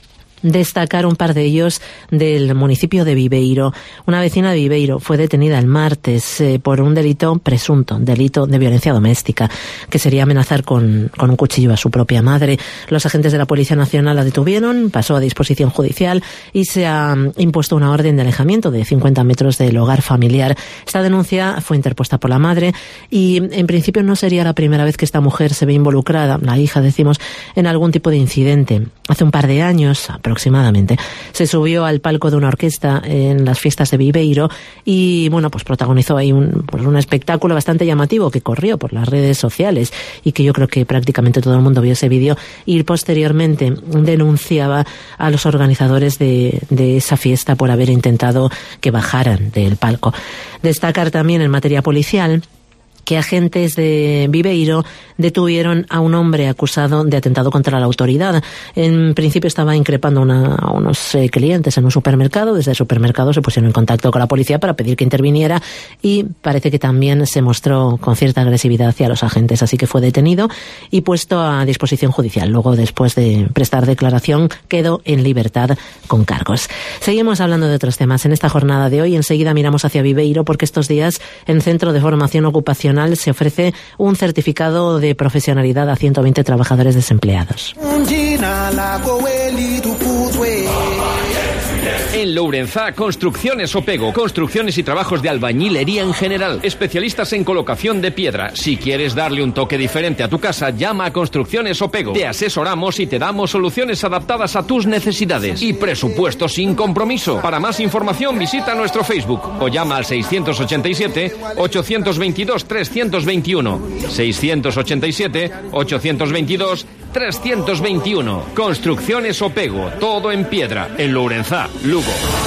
destacar un par de ellos del municipio de Viveiro. Una vecina de Viveiro fue detenida el martes por un presunto delito de violencia doméstica, que sería amenazar con un cuchillo a su propia madre. Los agentes de la Policía Nacional la detuvieron, pasó a disposición judicial y se ha impuesto una orden de alejamiento de 50 metros del hogar familiar. Esta denuncia fue interpuesta por la madre y en principio no sería la primera vez que esta mujer se ve involucrada, la hija decimos, en algún tipo de incidente. Hace un par de años aproximadamente se subió al palco de una orquesta en las fiestas de Viveiro y bueno, pues protagonizó ahí un espectáculo bastante llamativo que corrió por las redes sociales y que yo creo que prácticamente todo el mundo vio ese vídeo, y posteriormente denunciaba a los organizadores de esa fiesta por haber intentado que bajaran del palco. Destacar también en materia policial que agentes de Viveiro detuvieron a un hombre acusado de atentado contra la autoridad. En principio estaba increpando a unos clientes en un supermercado. Desde el supermercado se pusieron en contacto con la policía para pedir que interviniera y parece que también se mostró con cierta agresividad hacia los agentes, así que fue detenido y puesto a disposición judicial. Luego, después de prestar declaración, quedó en libertad con cargos. Seguimos hablando de otros temas en esta jornada de hoy. Enseguida miramos hacia Viveiro, porque estos días en el Centro de Formación Ocupacional se ofrece un certificado de profesionalidad a 120 trabajadores desempleados. En Lourenzá, Construcciones Opego. Construcciones y trabajos de albañilería en general. Especialistas en colocación de piedra. Si quieres darle un toque diferente a tu casa, llama a Construcciones Opego. Te asesoramos y te damos soluciones adaptadas a tus necesidades. Y presupuesto sin compromiso. Para más información, visita nuestro Facebook o llama al 687-822-321. 687-822-321. Construcciones Opego. Todo en piedra. En Lourenzá, Lugo.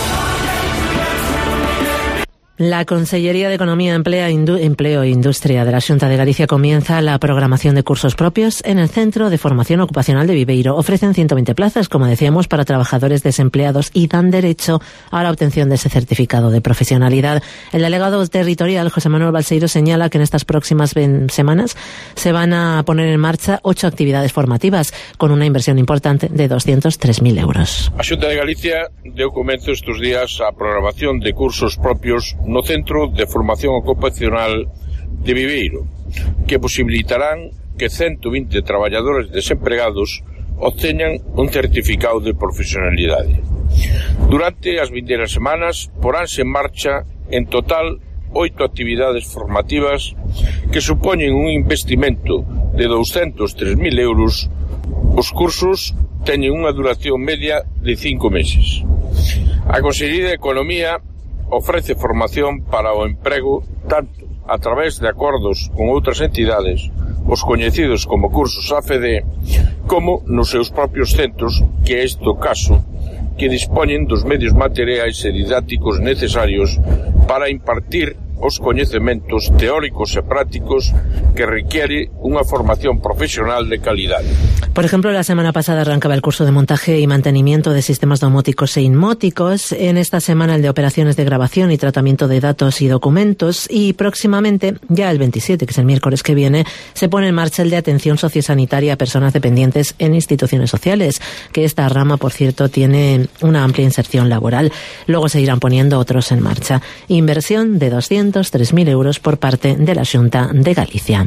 La Consellería de Economía, Empleo e Industria de la Xunta de Galicia comienza la programación de cursos propios en el Centro de Formación Ocupacional de Viveiro. Ofrecen 120 plazas, como decíamos, para trabajadores desempleados y dan derecho a la obtención de ese certificado de profesionalidad. El delegado territorial, José Manuel Balseiro, señala que en estas próximas semanas se van a poner en marcha 8 actividades formativas con una inversión importante de 203.000 euros. A Xunta de Galicia deu comezo estes días a programación de cursos propios no Centro de Formación Ocupacional de Viveiro, que posibilitarán que 120 traballadores desempregados obteñan un certificado de profesionalidade. Durante as vindeiras semanas poránse en marcha en total 8 actividades formativas que supoñen un investimento de 203.000 euros. Os cursos teñen unha duración media de 5 meses. A Consellería de Economía ofrece formación para o emprego tanto a través de acordos con outras entidades, os coñecidos como cursos AFD, como nos seus propios centros, que é este o caso, que dispoñen dos medios materiais e didácticos necesarios para impartir os coñecementos teóricos e prácticos que requiere unha formación profesional de calidade. Por ejemplo, la semana pasada arrancaba el curso de montaje y mantenimiento de sistemas domóticos e inmóticos. En esta semana el de operaciones de grabación y tratamiento de datos y documentos. Y próximamente, ya el 27, que es el miércoles que viene, se pone en marcha el de atención sociosanitaria a personas dependientes en instituciones sociales, que esta rama, por cierto, tiene una amplia inserción laboral. Luego se irán poniendo otros en marcha. Inversión de 203.000 euros por parte de la Xunta de Galicia.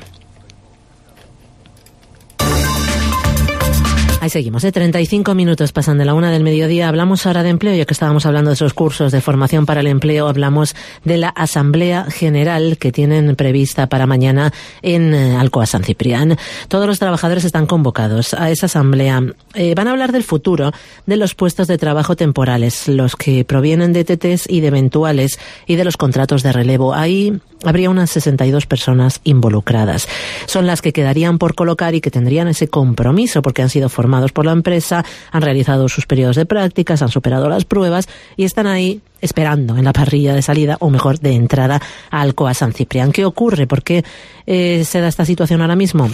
Ahí seguimos, 35 minutos pasan de la 1 del mediodía. Hablamos ahora de empleo, ya que estábamos hablando de esos cursos de formación para el empleo. Hablamos de la Asamblea General que tienen prevista para mañana en Alcoa San Ciprián. Todos los trabajadores están convocados a esa asamblea. Van a hablar del futuro de los puestos de trabajo temporales, los que provienen de TTs y de eventuales, y de los contratos de relevo. Ahí habría unas 62 personas involucradas. Son las que quedarían por colocar y que tendrían ese compromiso porque han sido formados por la empresa, han realizado sus periodos de prácticas, han superado las pruebas y están ahí esperando en la parrilla de salida, o mejor, de entrada a Alcoa San Ciprián. ¿Qué ocurre? ¿Por qué se da esta situación ahora mismo?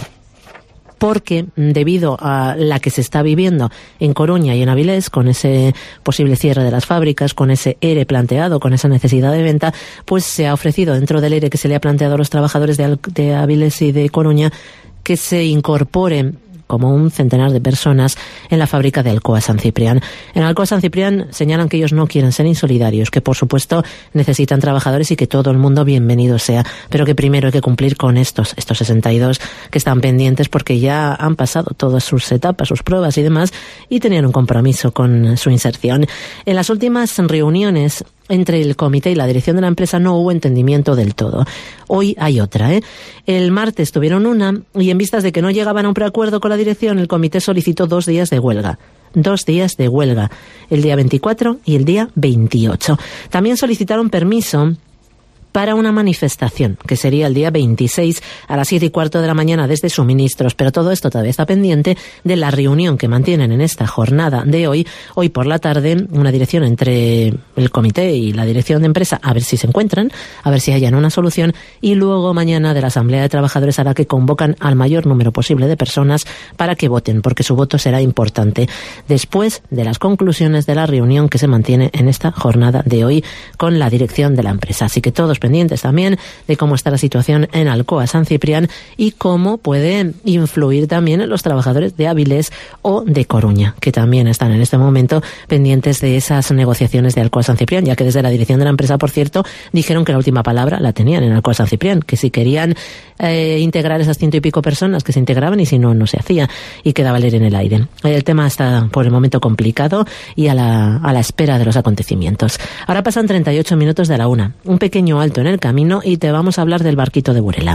Porque debido a la que se está viviendo en Coruña y en Avilés, con ese posible cierre de las fábricas, con ese ERE planteado, con esa necesidad de venta, pues se ha ofrecido dentro del ERE que se le ha planteado a los trabajadores de Avilés y de Coruña que se incorporen como un centenar de personas en la fábrica de Alcoa San Ciprián. En Alcoa San Ciprián señalan que ellos no quieren ser insolidarios, que por supuesto necesitan trabajadores y que todo el mundo bienvenido sea, pero que primero hay que cumplir con estos 62 que están pendientes porque ya han pasado todas sus etapas, sus pruebas y demás, y tenían un compromiso con su inserción. En las últimas reuniones entre el comité y la dirección de la empresa no hubo entendimiento del todo. Hoy hay otra, El martes tuvieron una y en vistas de que no llegaban a un preacuerdo con la dirección, el comité solicitó 2 días de huelga. 2 días de huelga, el día 24 y el día 28. También solicitaron permiso para una manifestación, que sería el día 26 a las 7:15 de la mañana desde Suministros, pero todo esto todavía está pendiente de la reunión que mantienen en esta jornada de hoy por la tarde, una dirección entre el comité y la dirección de empresa, a ver si se encuentran, a ver si hayan una solución, y luego mañana de la Asamblea de Trabajadores a la que convocan al mayor número posible de personas para que voten, porque su voto será importante, después de las conclusiones de la reunión que se mantiene en esta jornada de hoy con la dirección de la empresa. Así que todos pendientes también de cómo está la situación en Alcoa San Ciprián y cómo puede influir también en los trabajadores de Avilés o de Coruña, que también están en este momento pendientes de esas negociaciones de Alcoa San Ciprián, ya que desde la dirección de la empresa, por cierto, dijeron que la última palabra la tenían en Alcoa San Ciprián, que si querían integrar esas 100 y pico personas que se integraban, y si no, no se hacía, y quedaba leer en el aire. El tema está por el momento complicado y a la espera de los acontecimientos. Ahora pasan 38 minutos de la 1. Un pequeño alto en el camino y te vamos a hablar del barquito de Burela.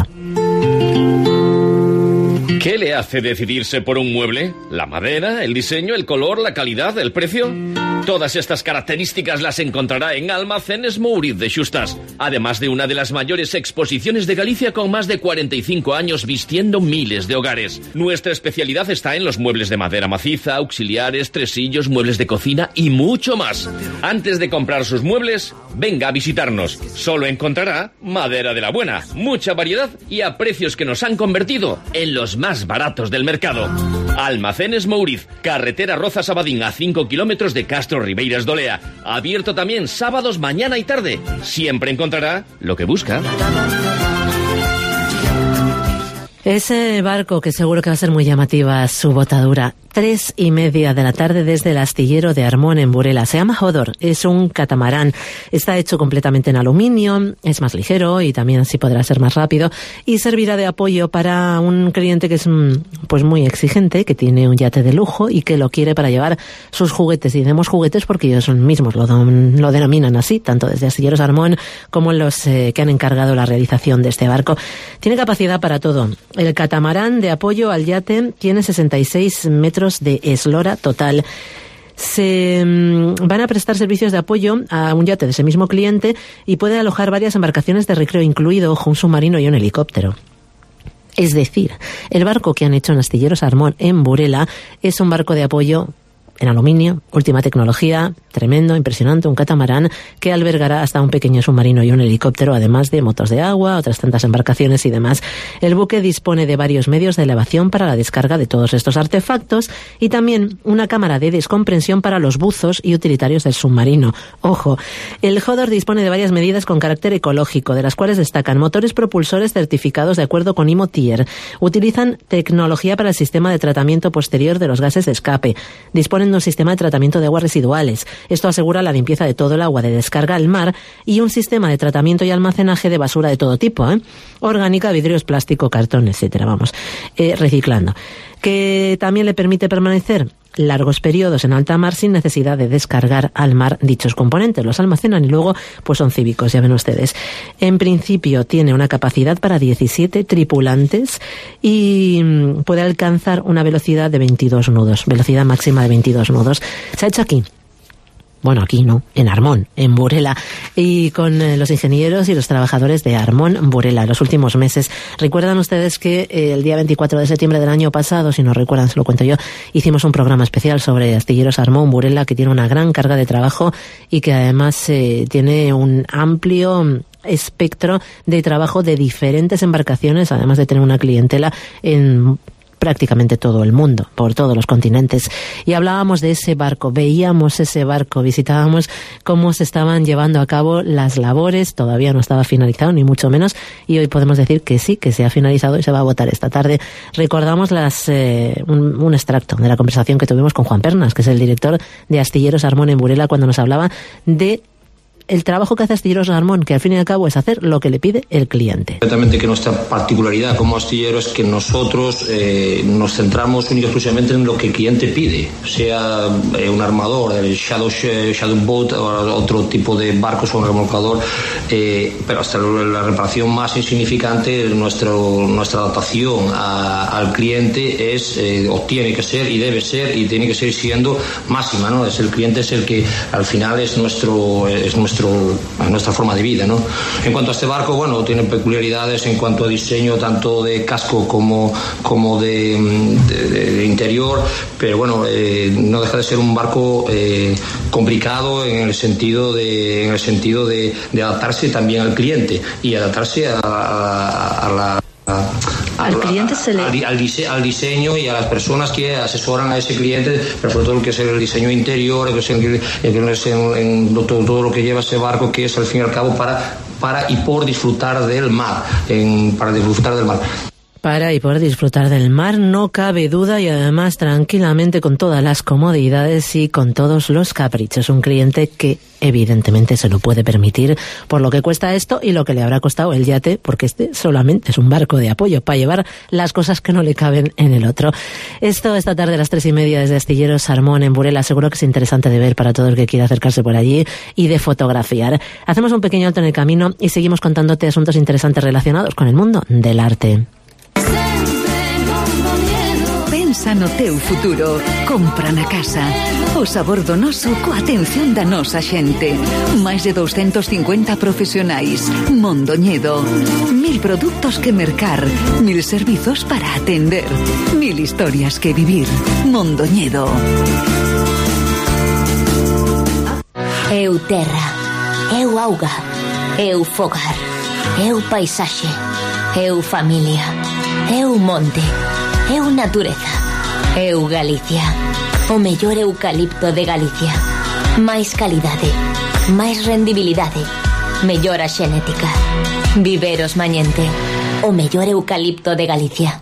¿Qué le hace decidirse por un mueble? ¿La madera, el diseño, el color, la calidad, el precio? Todas estas características las encontrará en Almacenes Mouriz de Xustas, además de una de las mayores exposiciones de Galicia con más de 45 años vistiendo miles de hogares. Nuestra especialidad está en los muebles de madera maciza, auxiliares, tresillos, muebles de cocina y mucho más. Antes de comprar sus muebles, venga a visitarnos. Solo encontrará madera de la buena, mucha variedad y a precios que nos han convertido en los más baratos del mercado. Almacenes Mouriz, carretera Rozas-Abadín, a 5 kilómetros de Castro Ribeiras de Olea. Abierto también sábados, mañana y tarde. Siempre encontrará lo que busca. Ese barco que seguro que va a ser muy llamativa su botadura. 3:30 de la tarde desde el astillero de Armón en Burela. Se llama Hodor, es un catamarán. Está hecho completamente en aluminio, es más ligero y también así podrá ser más rápido y servirá de apoyo para un cliente que es pues muy exigente, que tiene un yate de lujo y que lo quiere para llevar sus juguetes. Y decimos juguetes porque ellos mismos lo denominan así, tanto desde Astilleros Armón como los que han encargado la realización de este barco. Tiene capacidad para todo. El catamarán de apoyo al yate tiene 66 metros de eslora total. Se van a prestar servicios de apoyo a un yate de ese mismo cliente y puede alojar varias embarcaciones de recreo, incluido, ojo, un submarino y un helicóptero. Es decir, el barco que han hecho en Astilleros Armón en Burela es un barco de apoyo en aluminio, última tecnología, tremendo, impresionante, un catamarán que albergará hasta un pequeño submarino y un helicóptero, además de motos de agua, otras tantas embarcaciones y demás. El buque dispone de varios medios de elevación para la descarga de todos estos artefactos y también una cámara de descompresión para los buzos y utilitarios del submarino. Ojo, el Hodor dispone de varias medidas con carácter ecológico, de las cuales destacan motores propulsores certificados de acuerdo con IMO Tier, utilizan tecnología para el sistema de tratamiento posterior de los gases de escape, disponen de un sistema de tratamiento de aguas residuales. Esto asegura la limpieza de todo el agua de descarga al mar y un sistema de tratamiento y almacenaje de basura de todo tipo, orgánica, vidrios, plástico, cartón, etcétera, reciclando, que también le permite permanecer largos periodos en alta mar sin necesidad de descargar al mar dichos componentes. Los almacenan y luego pues son cívicos, ya ven ustedes. En principio tiene una capacidad para 17 tripulantes y puede alcanzar una velocidad de 22 nudos, velocidad máxima de 22 nudos. Se ha hecho aquí. Bueno, aquí no, en Armón, en Burela, y con los ingenieros y los trabajadores de Armón Burela en los últimos meses. Recuerdan ustedes que el día 24 de septiembre del año pasado, si no recuerdan, se lo cuento yo, hicimos un programa especial sobre Astilleros Armón Burela, que tiene una gran carga de trabajo y que además tiene un amplio espectro de trabajo de diferentes embarcaciones, además de tener una clientela en prácticamente todo el mundo, por todos los continentes. Y hablábamos de ese barco, veíamos ese barco, visitábamos cómo se estaban llevando a cabo las labores, todavía no estaba finalizado, ni mucho menos, y hoy podemos decir que sí, que se ha finalizado y se va a votar esta tarde. Recordamos un extracto de la conversación que tuvimos con Juan Pernas, que es el director de Astilleros Armón en Burela, cuando nos hablaba de el trabajo que hace Astilleros Armón, que al fin y al cabo es hacer lo que le pide el cliente. Exactamente, que nuestra particularidad como astillero es que nosotros nos centramos únicamente y exclusivamente en lo que el cliente pide, sea un armador, el Shadow Boat o otro tipo de barcos o un remolcador, pero hasta la reparación más insignificante, nuestra adaptación al cliente es o tiene que ser y debe ser y tiene que seguir siendo máxima, ¿no? El cliente es el que al final es nuestra forma de vida, ¿no? En cuanto a este barco, bueno, tiene peculiaridades en cuanto a diseño, tanto de casco como de interior, pero bueno, no deja de ser un barco complicado en el sentido de adaptarse también al cliente y adaptarse al diseño y a las personas que asesoran a ese cliente, pero sobre todo lo que es el diseño interior, todo lo que lleva ese barco, que es al fin y al cabo para y por disfrutar del mar, Para y por disfrutar del mar, no cabe duda, y además tranquilamente con todas las comodidades y con todos los caprichos. Un cliente que evidentemente se lo puede permitir por lo que cuesta esto y lo que le habrá costado el yate, porque este solamente es un barco de apoyo para llevar las cosas que no le caben en el otro. Esto esta tarde a las 3:30 desde Astilleros Armón en Burela. Seguro que es interesante de ver para todo el que quiera acercarse por allí y de fotografiar. Hacemos un pequeño alto en el camino y seguimos contándote asuntos interesantes relacionados con el mundo del arte. Pensa no teu futuro, compra na casa. O sabor do noso coa atención da nosa xente. Máis de 250 profesionais. Mondoñedo. 1000 produtos que mercar. 1000 servizos para atender. 1000 historias que vivir. Mondoñedo. Eu terra. Eu auga. Eu fogar. Eu paisaxe. Eu familia. Eu monte. Eu natureza. Eu Galicia. O mellor eucalipto de Galicia. Máis calidade. Máis rendibilidade. Mellora xenética. Viveros Mañente. O mellor eucalipto de Galicia.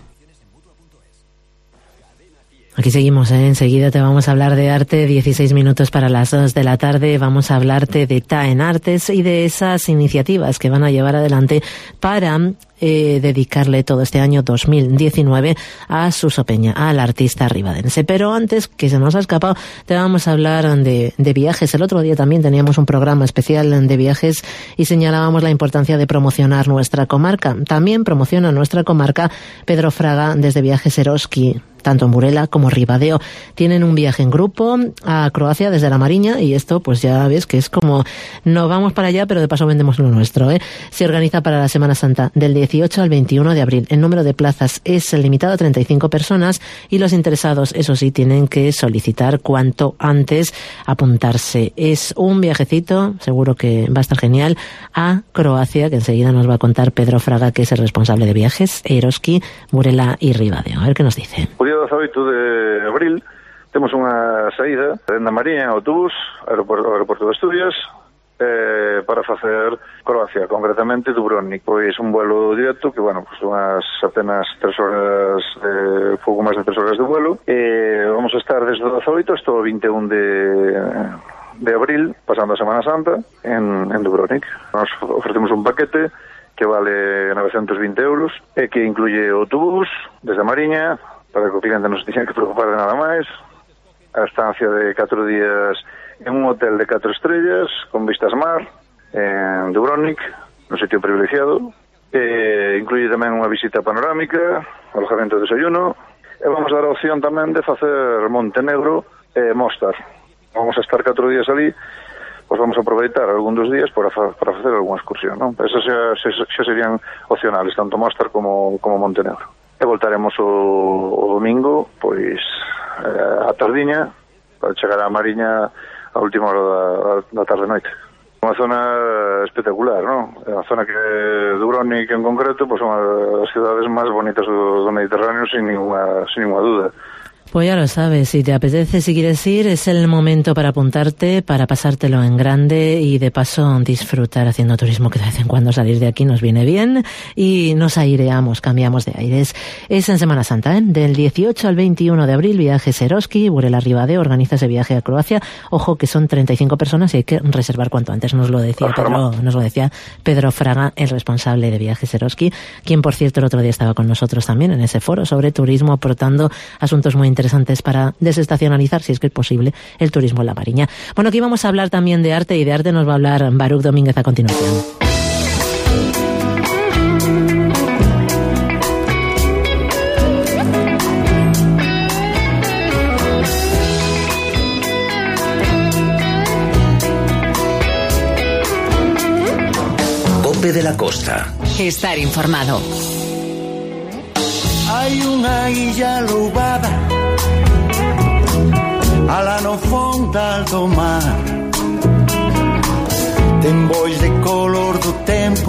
Aquí seguimos, enseguida te vamos a hablar de arte, 16 minutos para las 2 de la tarde, vamos a hablarte de TAEN Artes y de esas iniciativas que van a llevar adelante para dedicarle todo este año 2019 a Suso Peña, al artista ribadense. Pero antes, que se nos ha escapado, te vamos a hablar de viajes. El otro día también teníamos un programa especial de viajes y señalábamos la importancia de promocionar nuestra comarca. También promociona nuestra comarca Pedro Fraga desde Viajes Eroski. Tanto en Burela como Ribadeo tienen un viaje en grupo a Croacia desde La Mariña, y esto pues ya ves que es como no vamos para allá pero de paso vendemos lo nuestro, Se organiza para la Semana Santa del 18 al 21 de abril. El número de plazas es limitado a 35 personas y los interesados, eso sí, tienen que solicitar cuanto antes apuntarse. Es un viajecito, seguro que va a estar genial, a Croacia, que enseguida nos va a contar Pedro Fraga, que es el responsable de viajes, Eroski, Burela y Ribadeo. A ver qué nos dice. O día 18 de abril temos unha saída da Mariña en autobús, aeroporto de Asturias, para facer Croacia, concretamente Dubrovnik. Pois un vuelo directo que, bueno, pues unhas apenas 3 horas, pouco máis de 3 horas de vuelo. Vamos a estar desde o 18 hasta o 21 de abril, pasando a Semana Santa, en Dubrovnik. Nos ofrecemos un paquete que vale 920 euros e que incluye o autobús desde a Mariña, para que o cliente non se teña que preocupar de nada máis, a estancia de 4 días en un hotel de 4 estrellas con vistas mar en Dubrovnik, un sitio privilegiado. Incluye tamén unha visita panorámica, alojamento de desayuno, e vamos a dar a opción tamén de facer Montenegro e Mostar. Vamos a estar 4 días ali, pois vamos a aproveitar algún dos días para facer algunha excursión, non? Esas xa serían opcionales, tanto Mostar como Montenegro. E voltaremos o domingo, pois a tardiña, para chegar á Mariña a última hora da tarde-noite. Unha zona espectacular, non? A zona que Dubrovnik en concreto, pois son as cidades máis bonitas do Mediterráneo, sin ninguna duda. Pues ya lo sabes, si te apetece, si quieres ir, es el momento para apuntarte, para pasártelo en grande y de paso disfrutar haciendo turismo, que de vez en cuando salir de aquí nos viene bien y nos aireamos, cambiamos de aires. Es en Semana Santa, del 18 al 21 de abril, viajes Eroski, Burela Ribadeo organiza ese viaje a Croacia. Ojo que son 35 personas y hay que reservar cuanto antes, nos lo decía Pedro Fraga, el responsable de viajes Eroski, quien por cierto el otro día estaba con nosotros también en ese foro sobre turismo, aportando asuntos muy interesantes para desestacionalizar, si es que es posible, el turismo en la Mariña. Bueno, aquí vamos a hablar también de arte, y de arte nos va a hablar Baruch Domínguez a continuación. Cope de la Costa. Estar informado. Hai unha illa loubada ala no fondal do mar, ten bois de color do tempo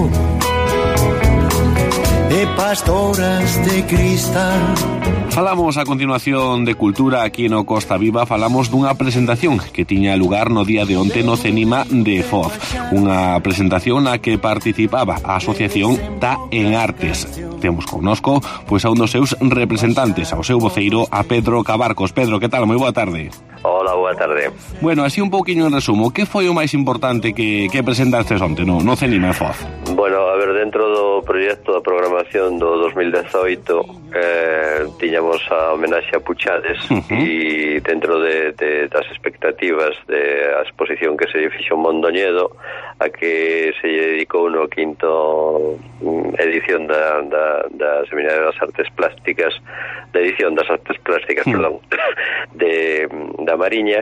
e pastoras de cristal. Falamos a continuación de cultura aquí no Costa Viva. Falamos dunha presentación que tiña lugar no día de onte no Cenima de Foz. Unha presentación na que participaba a asociación Ta en Artes. Temos connosco pois a un dos seus representantes, ao seu voceiro, a Pedro Cabarcos. Pedro, que tal? Moi boa tarde. Hola, boa tarde. Bueno, así un pouquiño en resumo, que foi o máis importante que presentaste onte no Cenima de Foz? Bueno, a ver, dentro do proxecto da programación do 2018 tiñamos a homenaxe a Puchades e dentro das expectativas a exposición que se fixo en Mondoñedo, a que se dedicou no quinto edición da Seminario das Artes Plásticas, da edición das Artes Plásticas, perdón, da Mariña,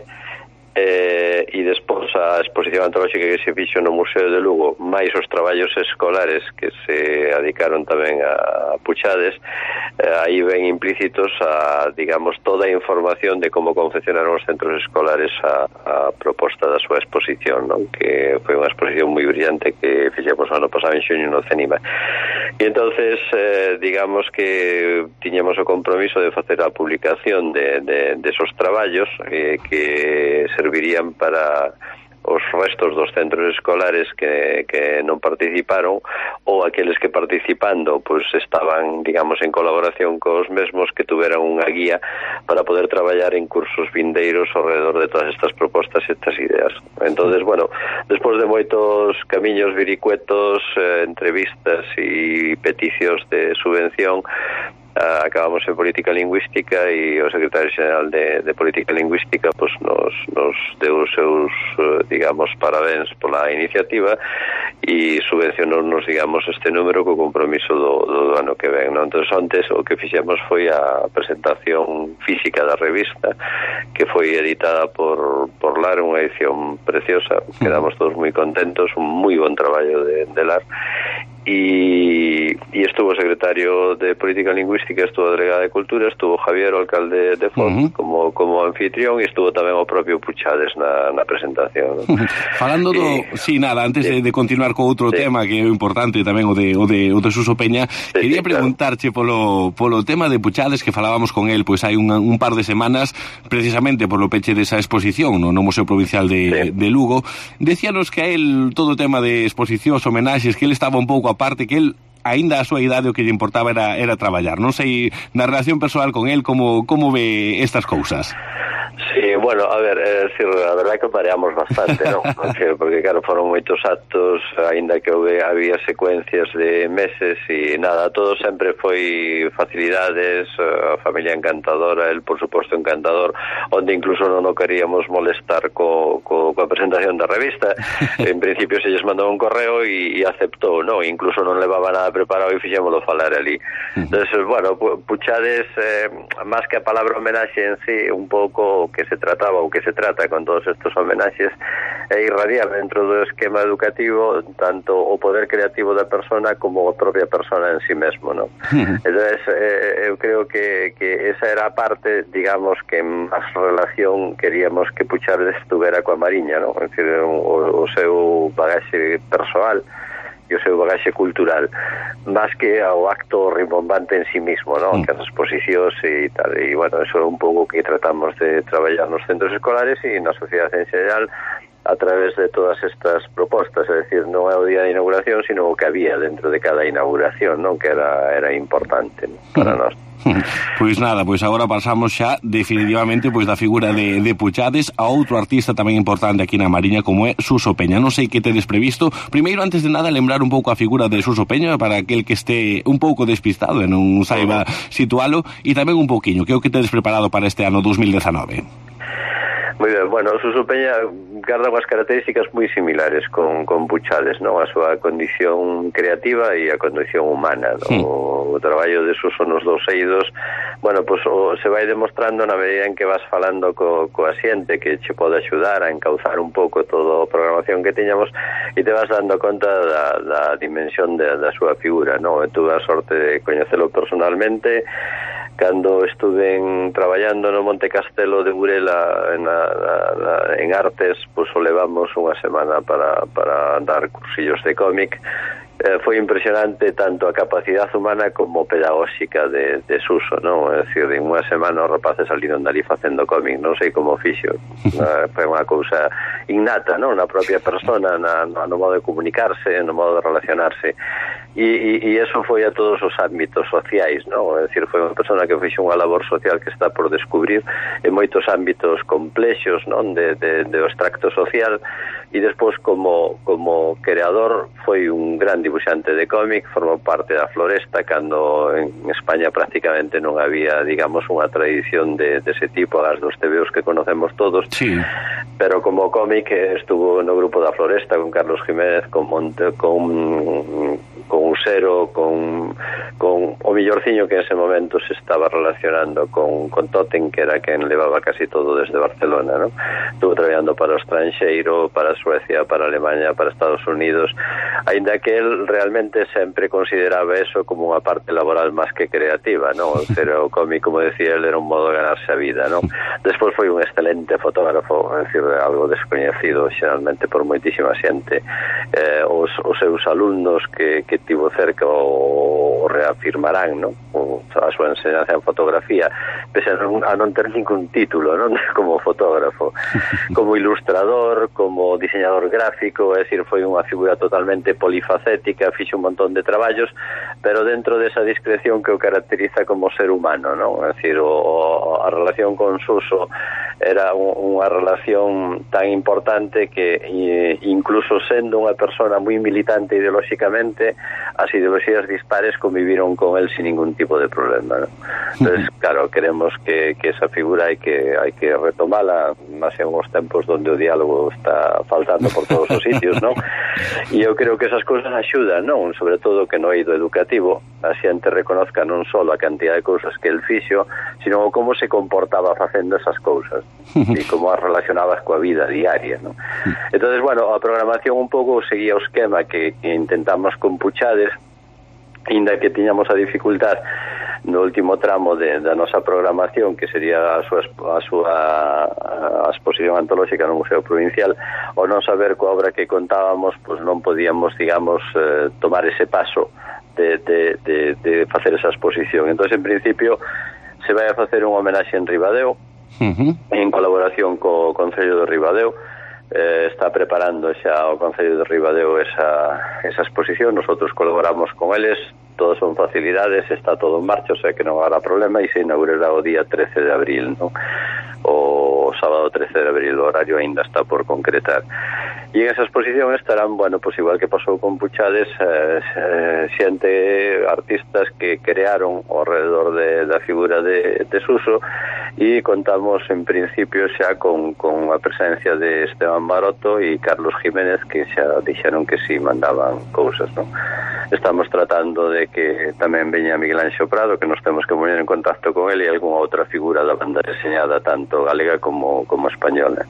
e despois a exposición antolóxica que se fixo no Museo de Lugo, máis os traballos escolares que se dedicaron tamén a Puchades, aí ven implícitos digamos, toda a información de como confeccionaron os centros escolares a proposta da súa exposición, non? Que foi unha exposición moi brillante que fixemos ano pasado en xuño no Cenima. E entonces digamos que tiñamos o compromiso de facer a publicación de esos traballos que servirían para os restos dos centros escolares que non participaron, ou aqueles que participando pois estaban, digamos, en colaboración cos mesmos, que tuveran unha guía para poder traballar en cursos vindeiros ao redor de todas estas propostas e estas ideas. Entonces, bueno, despois de moitos camiños vericuetos, entrevistas e peticións de subvención, acabamos en Política Lingüística e o secretario xeral de Política Lingüística pues nos deu os seus, digamos, parabéns pola iniciativa e subvencionou-nos, digamos, este número co compromiso do ano que ven, non? Entón, antes o que fixemos foi a presentación física da revista, que foi editada por Lar, unha edición preciosa, quedamos todos moi contentos, un moi bon traballo de Lar. y estuvo o secretario de Política Lingüística, estuvo a delegada de Cultura, estuvo Javier, o alcalde de Foz, como anfitrión, e estuvo tamén o propio Puchades na presentación, ¿no? Falando antes de continuar co outro tema que é importante tamén o de Suso Peña, quería preguntarche polo tema de Puchades, que falábamos con él pois hai un par de semanas, precisamente por lo peche desa exposición no Museo Provincial de Lugo. Decíanos que a él todo o tema de exposicións, homenaxes, que él estaba un pouco aparte, que él aínda a súa idade o que lle importaba era traballar. Non sei, na relación persoal con él, como ve estas cousas? Sí, bueno, a ver, a verdade que pareamos bastante, non? Porque claro, foron moitos actos, aínda que había secuencias de meses e nada, todo sempre foi facilidades, a familia encantadora, el por suposto encantador, onde incluso non o queríamos molestar coa presentación da revista. En principio se lles mandou un correo e aceptou, non? Incluso non levaba nada preparado e fixémolo falar ali. Entonces, bueno, Puchades, máis que a palabra homenaxe en sí, un pouco que se trataba ou que se trata con todos estos homenaxes é irradiar dentro do esquema educativo tanto o poder creativo da persona como a propia persona en sí mesmo, non? Entonces, eu creo que esa era a parte, digamos, que máis relación queríamos que Puchades estuvera coa Mariña, non? É dicir, o seu bagaxe persoal e o seu bagaxe cultural, máis que ao acto rimbombante en sí mismo, non? Que as exposicións e tal, e bueno, eso é un pouco que tratamos de traballar nos centros escolares e na sociedade en xeral a través de todas estas propostas, é dicir, non é o día de inauguración, sino o que había dentro de cada inauguración, non? Que era importante, ¿no? Para nós. Pois nada, pois agora pasamos xa definitivamente pois da figura de Puchades a outro artista tamén importante aquí na Mariña, como é Suso Peña. Non sei que tedes previsto. Primeiro, antes de nada, lembrar un pouco a figura de Suso Peña para aquel que este un pouco despistado e non saiba situalo, e tamén un pouquiño, que é o que tedes preparado para este ano 2019. Moi ben, bueno, Suso Peña garda unhas características moi similares con Puchades, non? A súa condición creativa e a condición humana, non? O traballo de Suso nos dous eidos, bueno, pues se vai demostrando na medida en que vas falando coa xente que che pode axudar a encauzar un pouco toda a programación que teñamos e te vas dando conta da dimensión da súa figura, non? Tuve a sorte de coñecelo personalmente cando estuve traballando no Monte Castelo de Burela en artes, pois o levamos unha semana para dar cursillos de cómic. Foi impresionante tanto a capacidade humana como pedagóxica de Suso, non? É dicir, en unha semana os rapaces saliron dali facendo cómic, non sei como fixo. Foi unha cousa innata, non? Na propia persona, no modo de comunicarse, no modo de relacionarse. E eso foi a todos os ámbitos sociais, non? É dicir, foi unha persona que fixo unha labor social que está por descubrir en moitos ámbitos complexos, non? De extracto social, e despois como creador foi un gran dibuixante de cómic, formou parte da Floresta cando en España prácticamente non había, digamos, unha tradición dese tipo, as dos tebeos que conocemos todos. Sí. Pero como cómic estuvo no grupo da Floresta con Carlos Jiménez, con Usero, con o millorciño que en ese momento se estaba relacionando con Totten, que era quen levaba casi todo desde Barcelona, ¿no? Estuvo traballando para o estranxeiro, para Suecia, para Alemania, para Estados Unidos, aínda que él realmente sempre consideraba eso como unha parte laboral máis que creativa, ¿no? Pero o cómic, como decía él, era un modo de ganarse a vida, ¿no? Despois foi un excelente fotógrafo, é dicir, algo descoñecido xeralmente por moitísima xente. Os seus alumnos que tivo cerca o reafirmarán, ¿no? A súa enseñanza en fotografía, pese a non ter ningún título, ¿no? Como fotógrafo, como ilustrador, como diseñador gráfico, é dicir, foi unha figura totalmente polifacética, fixo un montón de traballos, pero dentro desa discreción que o caracteriza como ser humano, ¿no? É dicir, a relación con Suso era unha relación tan importante que incluso sendo unha persona moi militante ideolóxicamente, as ideoloxías dispares conviviron con él sin ningún tipo de problema, ¿no? Entonces, claro, queremos que esa figura hai que retomala máis en os tempos donde o diálogo está faltando por todos os sitios, ¿no? E eu creo que esas cousas axudan, non? Sobre todo que no eido educativo a xente reconozca non só a cantidad de cousas que el fixo, sino como se comportaba facendo esas cousas, e como as relacionabas coa vida diaria, non? Entonces, bueno, a programación un pouco seguía o esquema que intentamos con Puchades, inda que tiñamos a dificultad no último tramo da nosa programación, que sería a súa exposición antolóxica no Museo Provincial, o non saber coa obra que contábamos, pois non podíamos, digamos, tomar ese paso de facer esa exposición. Entón, en principio, se vai a facer un homenaxe en Ribadeo, en colaboración co Concello de Ribadeo. Está preparando xa o Concello de Ribadeo esa exposición, nosotros colaboramos con eles, todos son facilidades, está todo en marcha, o sea que non habrá problema, e se inaugurará o día 13 de abril, ¿no? O sábado 13 de abril, o horario ainda está por concretar. E en esa exposición estarán, bueno, pues igual que pasou con Puchades, xente, artistas que crearon ao redor da figura de Suso, e contamos en principio xa con a presencia de Esteban Baroto e Carlos Jiménez, que xa dixeron que si mandaban cousas, non? Estamos tratando de que tamén veña Miguel Anxo Prado, que nos temos que poner en contacto con ele, e algunha outra figura da banda deseñada, tanto galega como española.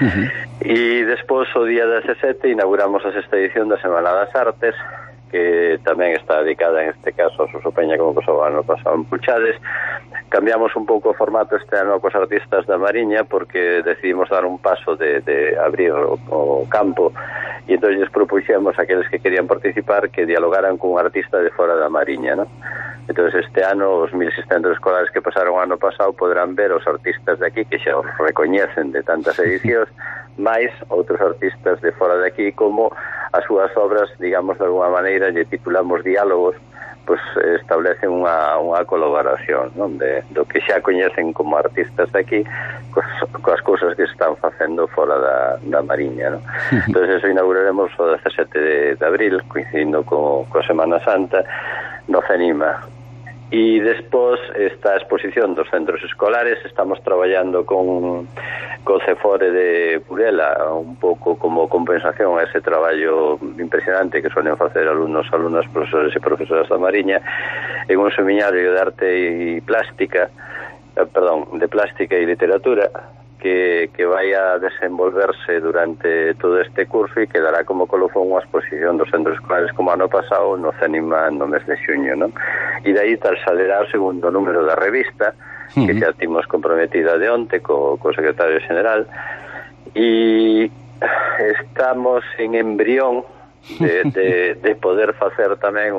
E despois, o día 17, inauguramos a sexta edición da Semana das Artes, que tamén está dedicada en este caso a Suso Peña, como pasou ano pasado en Puchades. Cambiamos un pouco o formato este ano cos artistas da Mariña, porque decidimos dar un paso de abrir o campo, e entón lles propuxemos a aqueles que querían participar que dialogaran cun artista de fora da Mariña, non? Entón, este ano, os 1.600 escolares que pasaron o ano pasado podrán ver os artistas de aquí, que xa os recoñecen de tantas edicións, máis outros artistas de fora de aquí, como as súas obras, digamos, de alguma maneira, lle titulamos diálogos, pois establecen unha colaboración, non? Do que xa coñecen como artistas de aquí, coas cousas que están facendo fora da Mariña, non? Entón, eso inauguraremos o 17 de abril, coincidindo coa Semana Santa, no CENIMA. E despois esta exposición dos centros escolares, estamos traballando con Cefore de Burela, un pouco como compensación a ese traballo impresionante que suelen facer alumnos, profesores e profesoras da Mariña, en un seminario de arte e plástica, de plástica e literatura, que vai a desenvolverse durante todo este curso e que dará como colofón unha exposición dos centros escolares como ano pasado no CENIMA no mes de xuño, non? E daí tal salerá o segundo número da revista, que xa timos comprometida de onte co secretario general, e estamos en embrión de poder facer tamén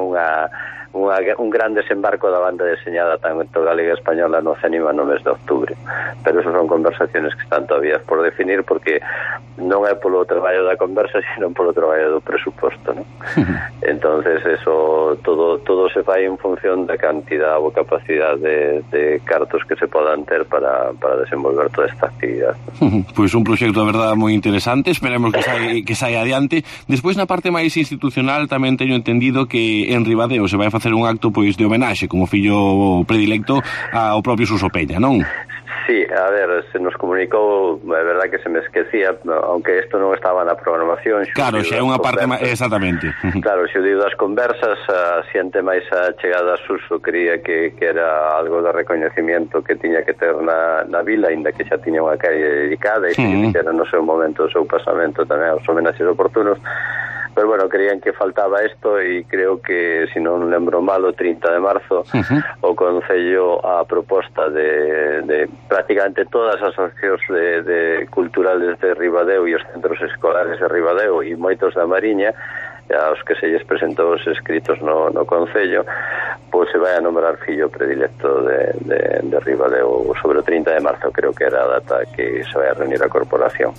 un gran desembarco da banda deseñada tanto galega e española no CENIMA no mes de octubre, pero eso son conversaciones que están todavía por definir, porque non é polo traballo da conversa, sino polo traballo do presuposto, non? Entonces eso todo se fai en función da cantidad ou capacidade de cartos que se podan ter para desenvolver toda esta actividade. Pois un proxecto, a verdade, moi interesante, esperemos que saia adiante. Despois, na parte máis institucional, tamén teño entendido que en Ribadeo se vai facer un acto pois de homenaxe como fillo predilecto ao propio Suso Peña, non? Sí, a ver, se nos comunicou, é verdad que se me esquecía, aunque isto non estaba na programación. Claro, xa é unha parte máis, exactamente. Claro, xe digo das conversas, a xente máis achegada a Suso quería que era algo de recoñecimiento que tiña que ter na vila, ainda que xa tiña unha calle dedicada e que era no seu momento o seu pasamento tamén aos homenaxes oportunos. Pero bueno, creían que faltaba esto e creo que, se non lembro mal, o 30 de marzo o Concello a proposta de prácticamente todas as asociacións de culturales de Ribadeo e os centros escolares de Ribadeo e moitos da Mariña, aos que se lles presentou os escritos no Concello, pois se vai a nombrar fillo predilecto de Ribadeo sobre o 30 de marzo, creo que era a data que se vai a reunir a corporación.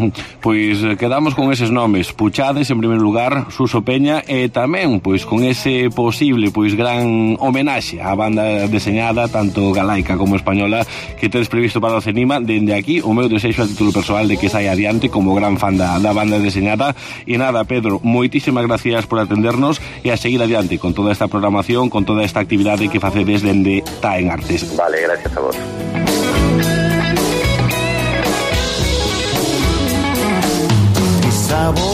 Pois quedamos con eses nomes: Puchades en primeiro lugar, Suso Peña, e tamén pois con ese posible pois gran homenaxe á banda deseñada tanto galaica como española que tedes previsto para o CENIMA. Dende aquí o meu desexo a título personal de que saia adiante como gran fan da banda deseñada. E nada, Pedro, moitísimas gracias por atendernos e a seguir adiante con toda esta programación, con toda esta actividade que facedes dende Taen Artes. Vale, gracias a vos.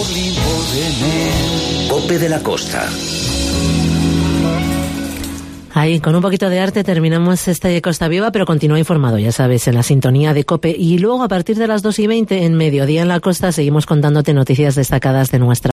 Cope de la Costa. Ahí, con un poquito de arte terminamos este Costa Viva, pero continúa informado, ya sabes, en la sintonía de COPE. Y luego, a partir de las 2:20, en Mediodía en la Costa, seguimos contándote noticias destacadas de nuestra